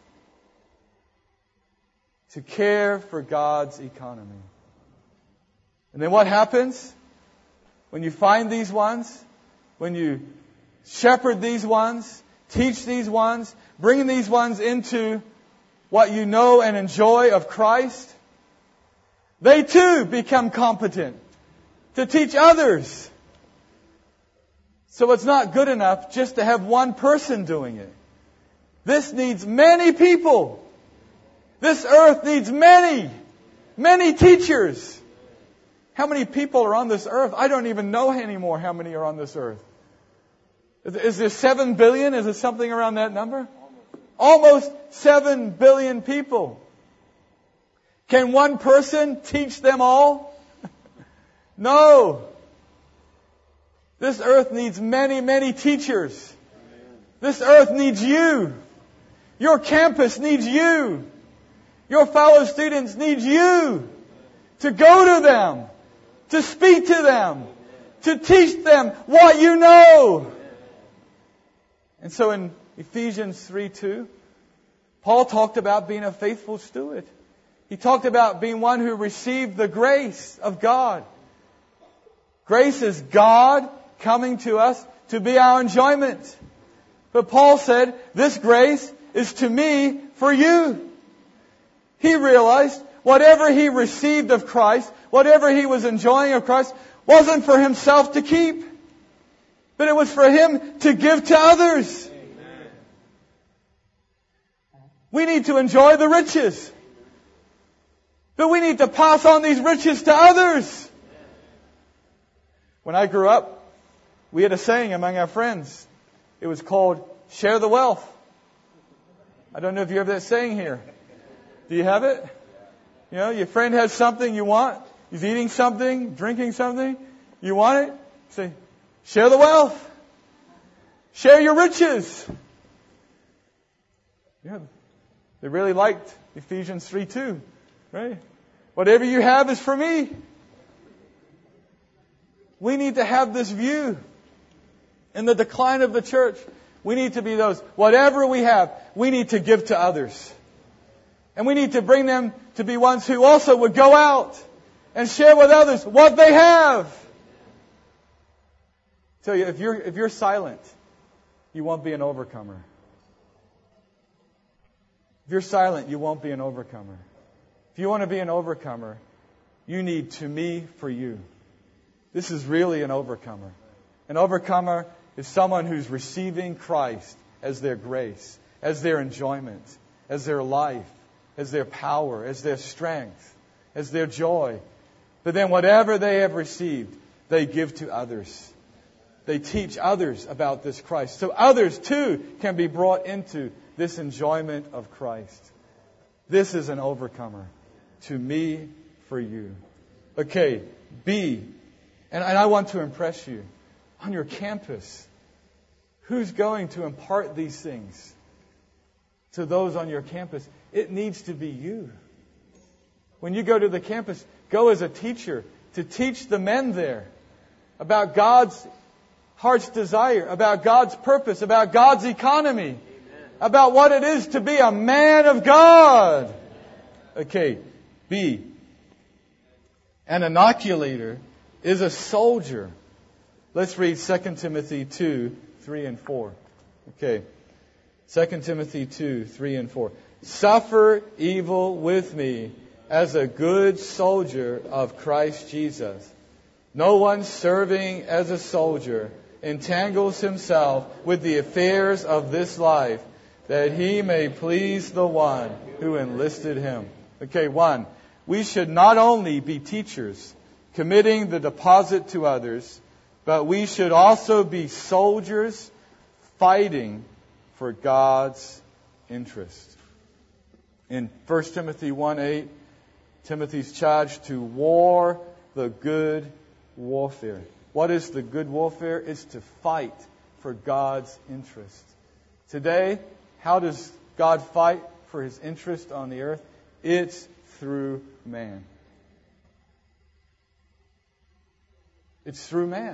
to care for God's economy. And then what happens when you find these ones, when you shepherd these ones, teach these ones, bring these ones into what you know and enjoy of Christ? They too become competent to teach others. So it's not good enough just to have one person doing it. This needs many people. This earth needs many, many teachers. How many people are on this earth? I don't even know anymore how many are on this earth. Is there 7 billion? Is it something around that number? Almost 7 billion people. Can one person teach them all? No. This earth needs many, many teachers. This earth needs you. Your campus needs you. Your fellow students need you to go to them, to speak to them, to teach them what you know. And so in Ephesians 3:2, Paul talked about being a faithful steward. He talked about being one who received the grace of God. Grace is God coming to us to be our enjoyment. But Paul said, this grace is to me for you. He realized whatever he received of Christ, whatever he was enjoying of Christ, wasn't for himself to keep, but it was for him to give to others. Amen. We need to enjoy the riches, but we need to pass on these riches to others. When I grew up, we had a saying among our friends. It was called, share the wealth. I don't know if you have that saying here. Do you have it? You know, your friend has something you want. He's eating something, drinking something. You want it? Say, share the wealth. Share your riches. Yeah, they really liked Ephesians 3:2, right? Whatever you have is for me. We need to have this view. In the decline of the church, we need to be those, whatever we have, we need to give to others. And we need to bring them to be ones who also would go out and share with others what they have. I tell you, if you're silent, you won't be an overcomer. If you're silent, you won't be an overcomer. If you want to be an overcomer, you need to me for you. This is really an overcomer. An overcomer is someone who's receiving Christ as their grace, as their enjoyment, as their life, as their power, as their strength, as their joy. But then whatever they have received, they give to others. They teach others about this Christ. So others too can be brought into this enjoyment of Christ. This is an overcomer. To me, for you. Okay, B. And I want to impress you. On your campus, who's going to impart these things to those on your campus? It needs to be you. When you go to the campus, go as a teacher to teach the men there about God's heart's desire, about God's purpose, about God's economy, about what it is to be a man of God. Okay, B. An inoculator is a soldier. Let's read 2 Timothy 2, 3 and 4. Okay. 2 Timothy 2, 3 and 4. Suffer evil with me as a good soldier of Christ Jesus. No one serving as a soldier entangles himself with the affairs of this life, that he may please the one who enlisted him. Okay, 1. We should not only be teachers, committing the deposit to others, but we should also be soldiers fighting for God's interest. In 1 Timothy 1:8, Timothy's charged to war the good warfare. What is the good warfare? It's to fight for God's interest. Today, how does God fight for His interest on the earth? It's through man. It's through man.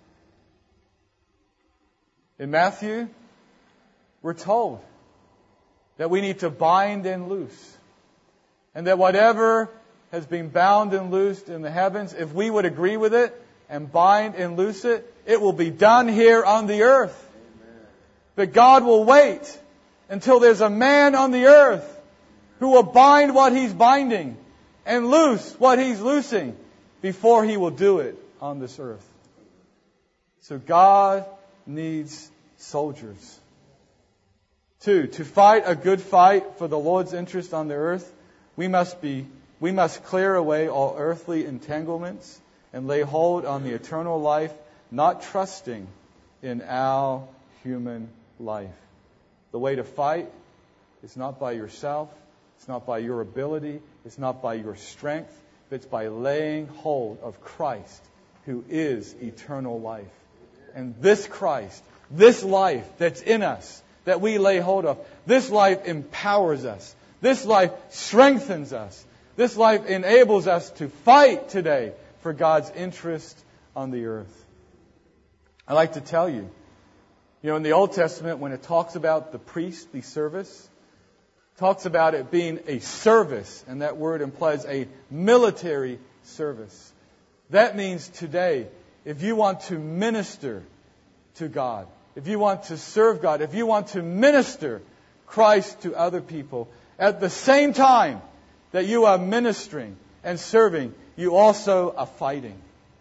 In Matthew, we're told that we need to bind and loose. And that whatever has been bound and loosed in the heavens, if we would agree with it and bind and loose it, it will be done here on the earth. Amen. But God will wait until there's a man on the earth who will bind what he's binding and loose what he's loosing before He will do it on this earth. So God needs soldiers. 2, to fight a good fight for the Lord's interest on the earth, we must clear away all earthly entanglements and lay hold on the eternal life, not trusting in our human life. The way to fight is not by yourself, it's not by your ability, it's not by your strength, but it's by laying hold of Christ, who is eternal life. And this Christ, this life that's in us, that we lay hold of, this life empowers us. This life strengthens us. This life enables us to fight today for God's interest on the earth. I like to tell you, in the Old Testament, when it talks about the priestly service, it talks about it being a service, and that word implies a military service. That means today, if you want to minister to God, if you want to serve God, if you want to minister Christ to other people, at the same time that you are ministering and serving, you also are fighting.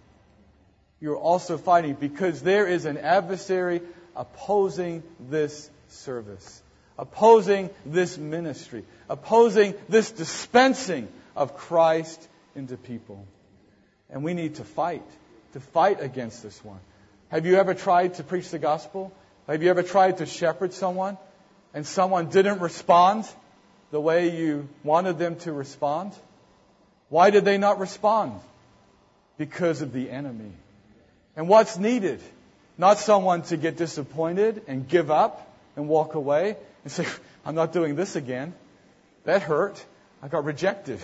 You're also fighting because there is an adversary opposing this service, opposing this ministry, opposing this dispensing of Christ into people. And we need to fight against this one. Have you ever tried to preach the gospel? Have you ever tried to shepherd someone and someone didn't respond the way you wanted them to respond? Why did they not respond? Because of the enemy. And what's needed? Not someone to get disappointed and give up and walk away and say, I'm not doing this again. That hurt. I got rejected.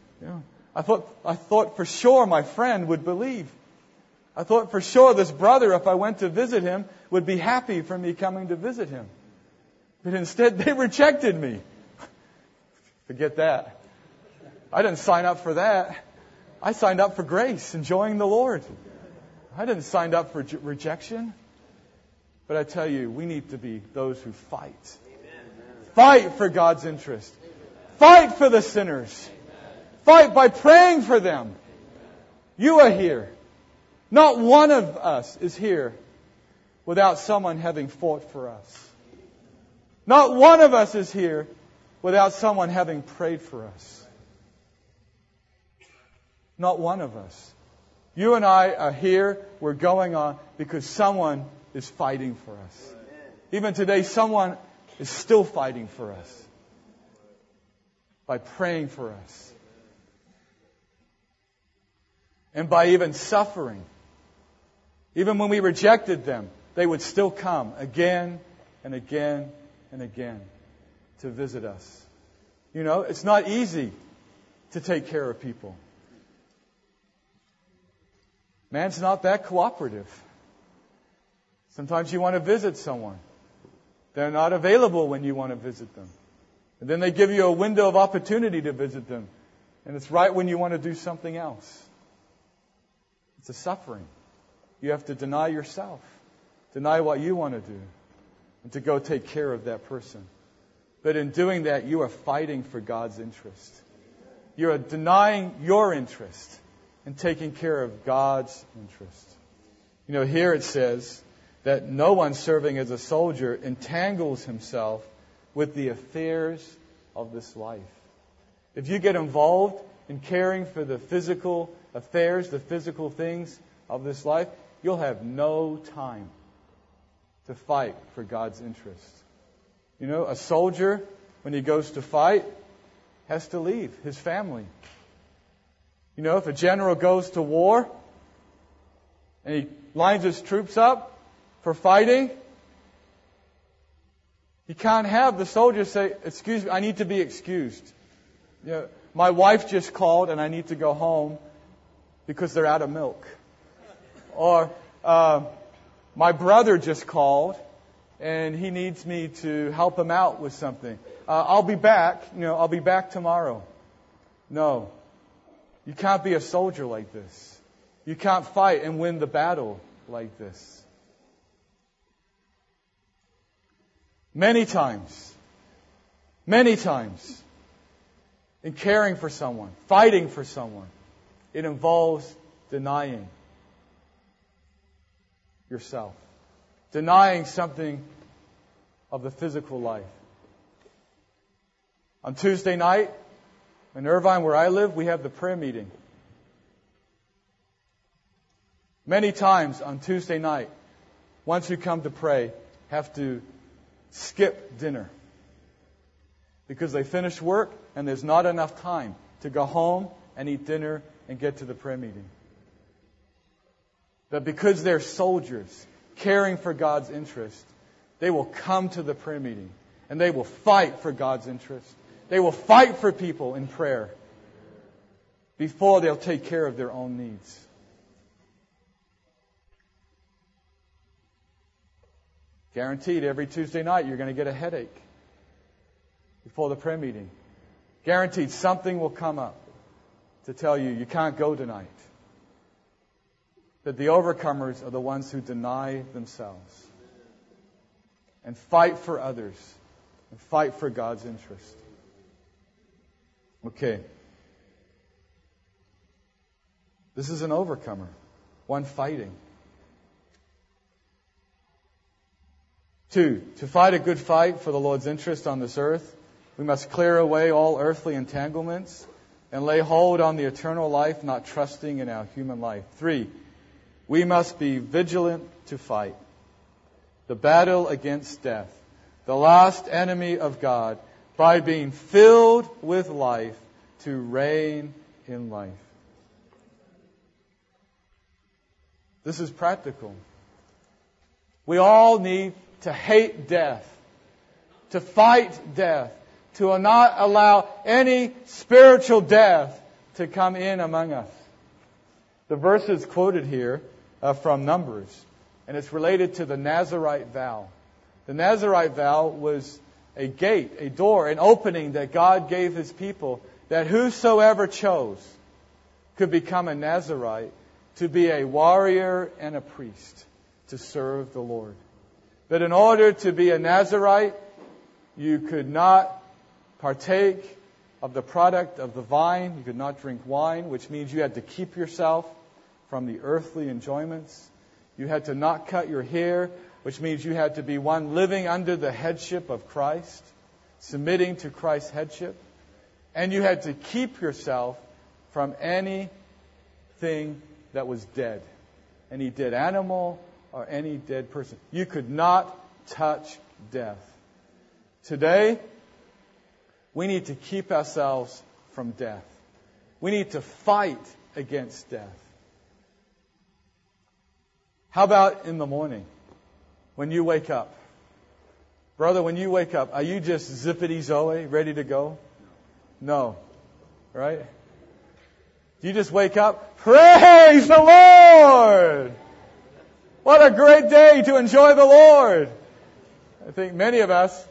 I thought for sure my friend would believe. I thought for sure this brother, if I went to visit him, would be happy for me coming to visit him. But instead, they rejected me. Forget that. I didn't sign up for that. I signed up for grace, enjoying the Lord. I didn't sign up for rejection. But I tell you, we need to be those who fight. Fight for God's interest. Fight for the sinners. Fight by praying for them. You are here. Not one of us is here without someone having fought for us. Not one of us is here without someone having prayed for us. Not one of us. You and I are here, we're going on because someone is fighting for us. Even today, someone is still fighting for us by praying for us. And by even suffering. Even when we rejected them, they would still come again and again and again to visit us. You know, it's not easy to take care of people. Man's not that cooperative. Sometimes you want to visit someone. They're not available when you want to visit them. And then they give you a window of opportunity to visit them. And it's right when you want to do something else. It's a suffering. You have to deny yourself. Deny what you want to do. And to go take care of that person. But in doing that, you are fighting for God's interest. You are denying your interest and taking care of God's interest. You know, here it says that no one serving as a soldier entangles himself with the affairs of this life. If you get involved in caring for the physical affairs, the physical things of this life, you'll have no time to fight for God's interest. You know, a soldier, when he goes to fight, has to leave his family. You know, if a general goes to war and he lines his troops up for fighting, he can't have the soldiers say, "Excuse me, I need to be excused. You know, my wife just called and I need to go home because they're out of milk." Or, my brother just called and he needs me to help him out with something. I'll be back. I'll be back tomorrow. No. You can't be a soldier like this. You can't fight and win the battle like this. Many times, in caring for someone, fighting for someone, it involves denying yourself. Denying something of the physical life. On Tuesday night, in Irvine, where I live, we have the prayer meeting. Many times on Tuesday night, once you come to pray, have to skip dinner. Because they finish work and there's not enough time to go home and eat dinner and get to the prayer meeting. But because they're soldiers caring for God's interest, they will come to the prayer meeting and they will fight for God's interest. They will fight for people in prayer before they'll take care of their own needs. Guaranteed, every Tuesday night you're going to get a headache before the prayer meeting. Guaranteed, something will come up to tell you you can't go tonight. That the overcomers are the ones who deny themselves and fight for others and fight for God's interest. Okay. This is an overcomer, one fighting. 2, to fight a good fight for the Lord's interest on this earth, we must clear away all earthly entanglements and lay hold on the eternal life, not trusting in our human life. 3, we must be vigilant to fight the battle against death, the last enemy of God, by being filled with life to reign in life. This is practical. We all need to hate death, to fight death, to not allow any spiritual death to come in among us. The verse is quoted here from Numbers, and it's related to the Nazirite vow. The Nazirite vow was a gate, a door, an opening that God gave His people, that whosoever chose could become a Nazirite, to be a warrior and a priest, to serve the Lord. But in order to be a Nazirite, you could not partake of the product of the vine. You could not drink wine, which means you had to keep yourself from the earthly enjoyments. You had to not cut your hair, which means you had to be one living under the headship of Christ, submitting to Christ's headship. And you had to keep yourself from anything that was dead, any dead animal or any dead person. You could not touch death. Today, we need to keep ourselves from death. We need to fight against death. How about in the morning, when you wake up? Brother, when you wake up, are you just zippity zoe, ready to go? No. Right? Do you just wake up? Praise the Lord! What a great day to enjoy the Lord! I think many of us,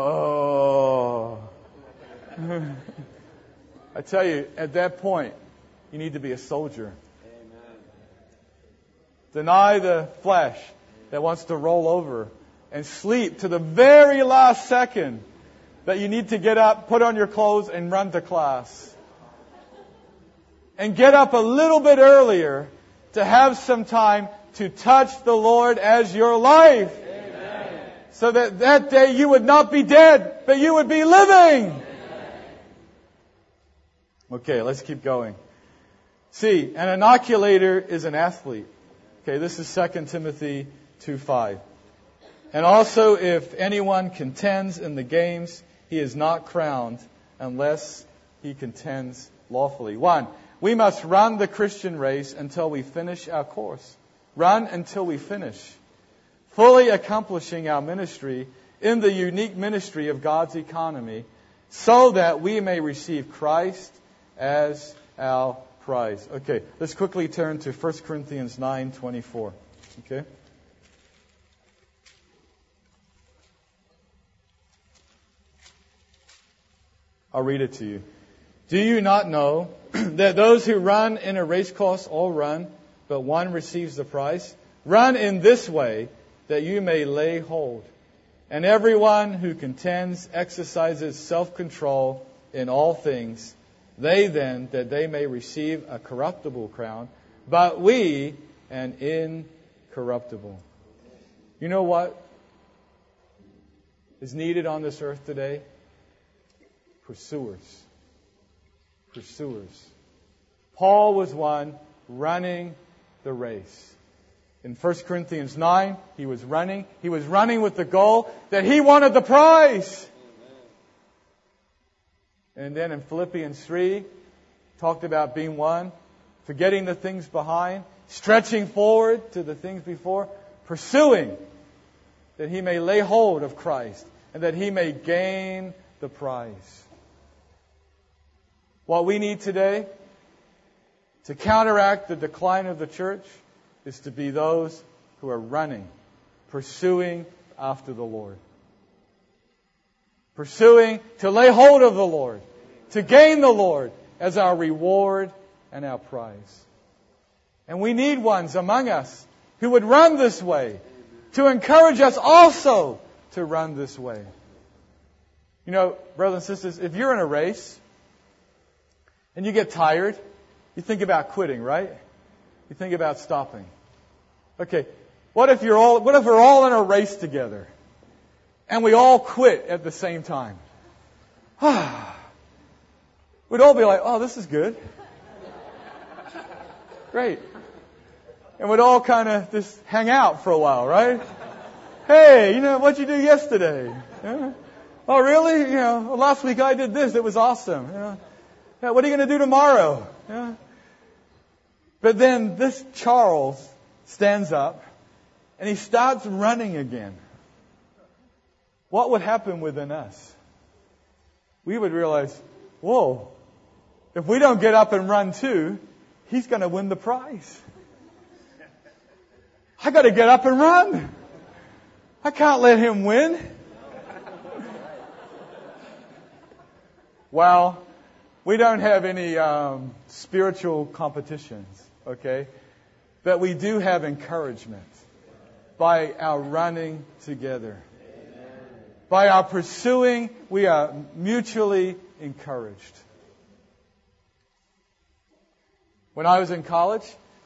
I tell you, at that point, you need to be a soldier. Amen. Deny the flesh that wants to roll over and sleep to the very last second that you need to get up, put on your clothes, and run to class. And get up a little bit earlier to have some time to touch the Lord as your life. Amen. So that that day you would not be dead, but you would be living. Amen. Okay, let's keep going. See, an inoculator is an athlete. Okay, this is 2 Timothy 2:5. And also, if anyone contends in the games, he is not crowned unless he contends lawfully. 1. We must run the Christian race until we finish our course. Run until we finish. Fully accomplishing our ministry in the unique ministry of God's economy, so that we may receive Christ as our prize. Okay, let's quickly turn to 1 Corinthians 9:24. Okay? I'll read it to you. Do you not know that those who run in a race course all run, but one receives the prize? Run in this way, that you may lay hold. And everyone who contends exercises self-control in all things. They then, that they may receive a corruptible crown, but we an incorruptible. You know what is needed on this earth today? Pursuers. Pursuers. Paul was one running the race. In 1 Corinthians 9, he was running. He was running with the goal that he wanted the prize. Amen. And then in Philippians 3, talked about being one, forgetting the things behind, stretching forward to the things before, pursuing that he may lay hold of Christ and that he may gain the prize. What we need today to counteract the decline of the church is to be those who are running, pursuing after the Lord. Pursuing to lay hold of the Lord, to gain the Lord as our reward and our prize. And we need ones among us who would run this way, to encourage us also to run this way. You know, brothers and sisters, if you're in a race and you get tired, you think about quitting, right? You think about stopping. Okay, what if we're all in a race together and we all quit at the same time? We'd all be like, oh, this is good. Great. And we'd all kind of just hang out for a while, right? Hey, you know, what'd you do yesterday? Yeah. Oh, really? You know, well, last week I did this. It was awesome. You know, yeah, what are you going to do tomorrow? Yeah. But then this Charles stands up and he starts running again. What would happen within us? We would realize, whoa, if we don't get up and run too, he's going to win the prize. I got to get up and run. I can't let him win. Well, we don't have any spiritual competitions, okay? But we do have encouragement. by our running together. By our pursuing, we are mutually encouraged. When I was in college,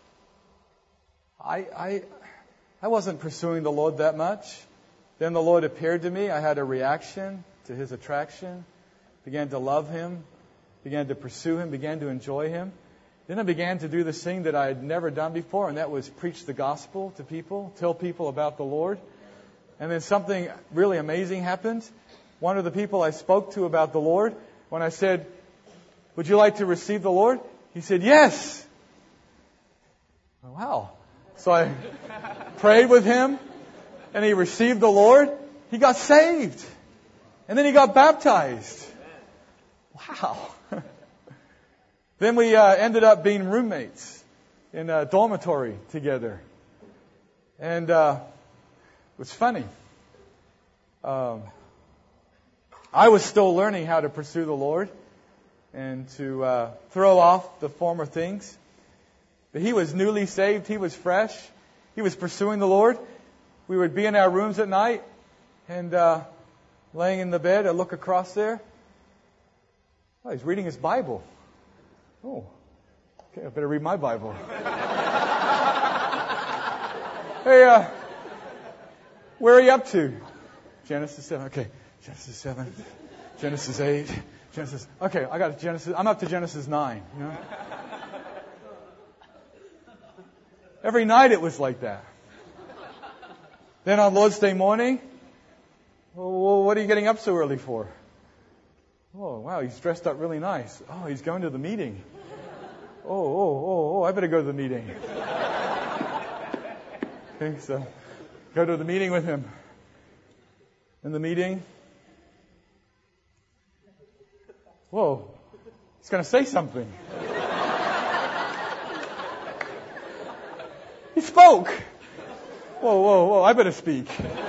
I wasn't pursuing the Lord that much. Then the Lord appeared to me. I had a reaction to His attraction, began to love Him, began to pursue Him, began to enjoy Him. Then I began to do this thing that I had never done before, and that was preach the gospel to people, tell people about the Lord. And then something really amazing happened. One of the people I spoke to about the Lord, when I said, "Would you like to receive the Lord?" He said, "Yes." Wow. So I prayed with him, and he received the Lord. He got saved. And then he got baptized. Wow. Then we ended up being roommates in a dormitory together. And it was funny. I was still learning how to pursue the Lord and to throw off the former things. But he was newly saved. He was fresh. He was pursuing the Lord. We would be in our rooms at night and laying in the bed. I'd look across there. Oh, he's reading his Bible. Oh, okay, I better read my Bible. Hey, where are you up to? Genesis 7. Okay, Genesis 7, Genesis 8, Genesis. Okay, I got Genesis. I'm up to Genesis 9. You know? Every night it was like that. Then on Lord's Day morning, well, what are you getting up so early for? Oh, wow, he's dressed up really nice. Oh, he's going to the meeting. Oh, I better go to the meeting. Okay, so go to the meeting with him. In the meeting, whoa, he's going to say something. He spoke. Whoa, I better speak.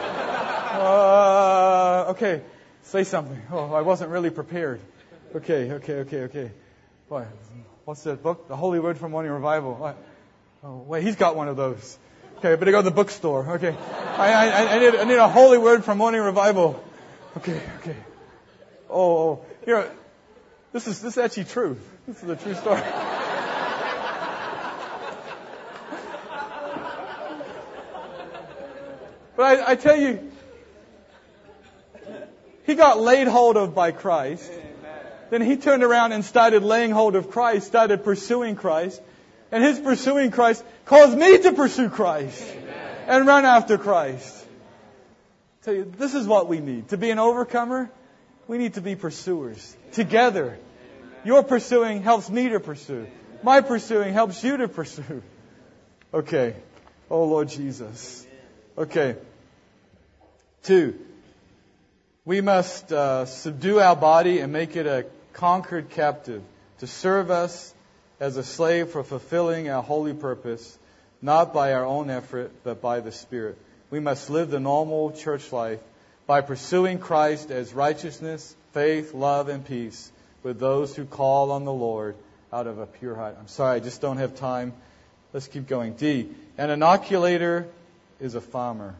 Okay, say something. Oh, I wasn't really prepared. Okay. Boy, what's that book? The Holy Word for Morning Revival. Oh, wait, he's got one of those. Okay, I better go to the bookstore. Okay, I need a Holy Word for Morning Revival. Okay. Oh, here, this is actually true. This is a true story. But I tell you, he got laid hold of by Christ. Then he turned around and started laying hold of Christ, started pursuing Christ. And his pursuing Christ caused me to pursue Christ and run after Christ. I tell you, this is what we need. To be an overcomer, we need to be pursuers. Together. Your pursuing helps me to pursue. My pursuing helps you to pursue. Okay. Oh, Lord Jesus. Okay. 2. We must subdue our body and make it a conquered captive to serve us as a slave for fulfilling our holy purpose, not by our own effort, but by the Spirit. We must live the normal church life by pursuing Christ as righteousness, faith, love, and peace with those who call on the Lord out of a pure heart. I'm sorry, I just don't have time. Let's keep going. D. An inoculator is a farmer.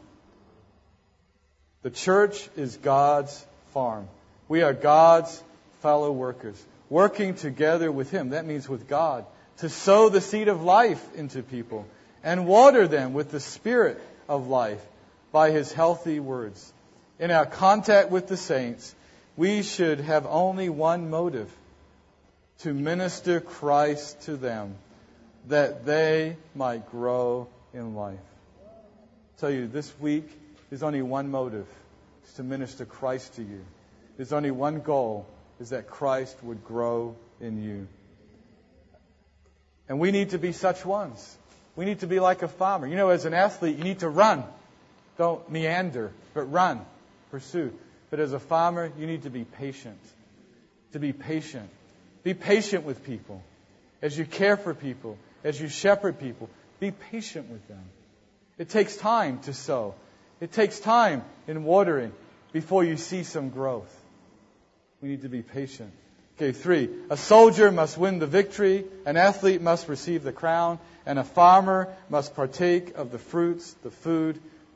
The church is God's farm. We are God's fellow workers, working together with Him. That means with God, to sow the seed of life into people and water them with the Spirit of life by His healthy words. In our contact with the saints, we should have only one motive: to minister Christ to them, that they might grow in life. I tell you, this week, there's only one motive: it's to minister Christ to you. There's only one goal: is that Christ would grow in you. And we need to be such ones. We need to be like a farmer. You know, as an athlete, you need to run. Don't meander, but run, pursue. But as a farmer, you need to be patient. To be patient. Be patient with people. As you care for people, as you shepherd people, be patient with them. It takes time to sow. It takes time in watering before you see some growth. We need to be patient. Okay, 3. A soldier must win the victory. An athlete must receive the crown. And a farmer must partake of the fruits, the food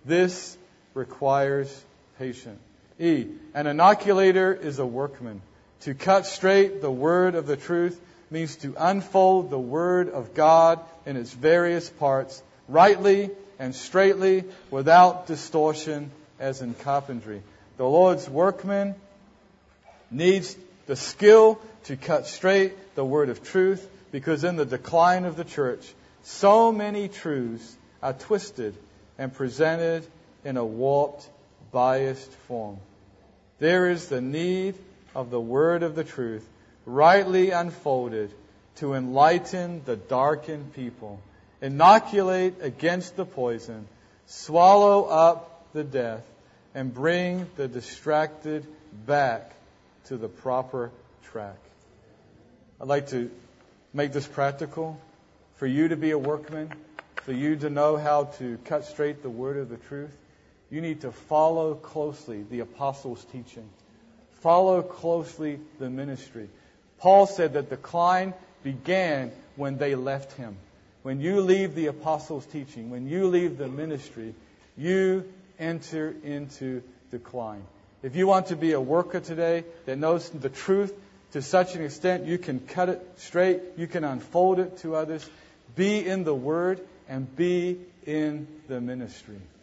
This requires patience. E, an inoculator is a workman. To cut straight the word of the truth means to unfold the word of God in its various parts, rightly and straightly, without distortion, as in carpentry. The Lord's workman needs the skill to cut straight the word of truth, because in the decline of the church, so many truths are twisted and presented in a warped, biased form. There is the need of the word of the truth, rightly unfolded, to enlighten the darkened people, inoculate against the poison, swallow up the death, and bring the distracted back to the proper track. I'd like to make this practical. For you to be a workman, for you to know how to cut straight the word of the truth, you need to follow closely the apostles' teaching. Follow closely the ministry. Paul said that the decline began when they left him. When you leave the apostles' teaching, when you leave the ministry, you enter into decline. If you want to be a worker today that knows the truth to such an extent you can cut it straight, you can unfold it to others, be in the Word and be in the ministry.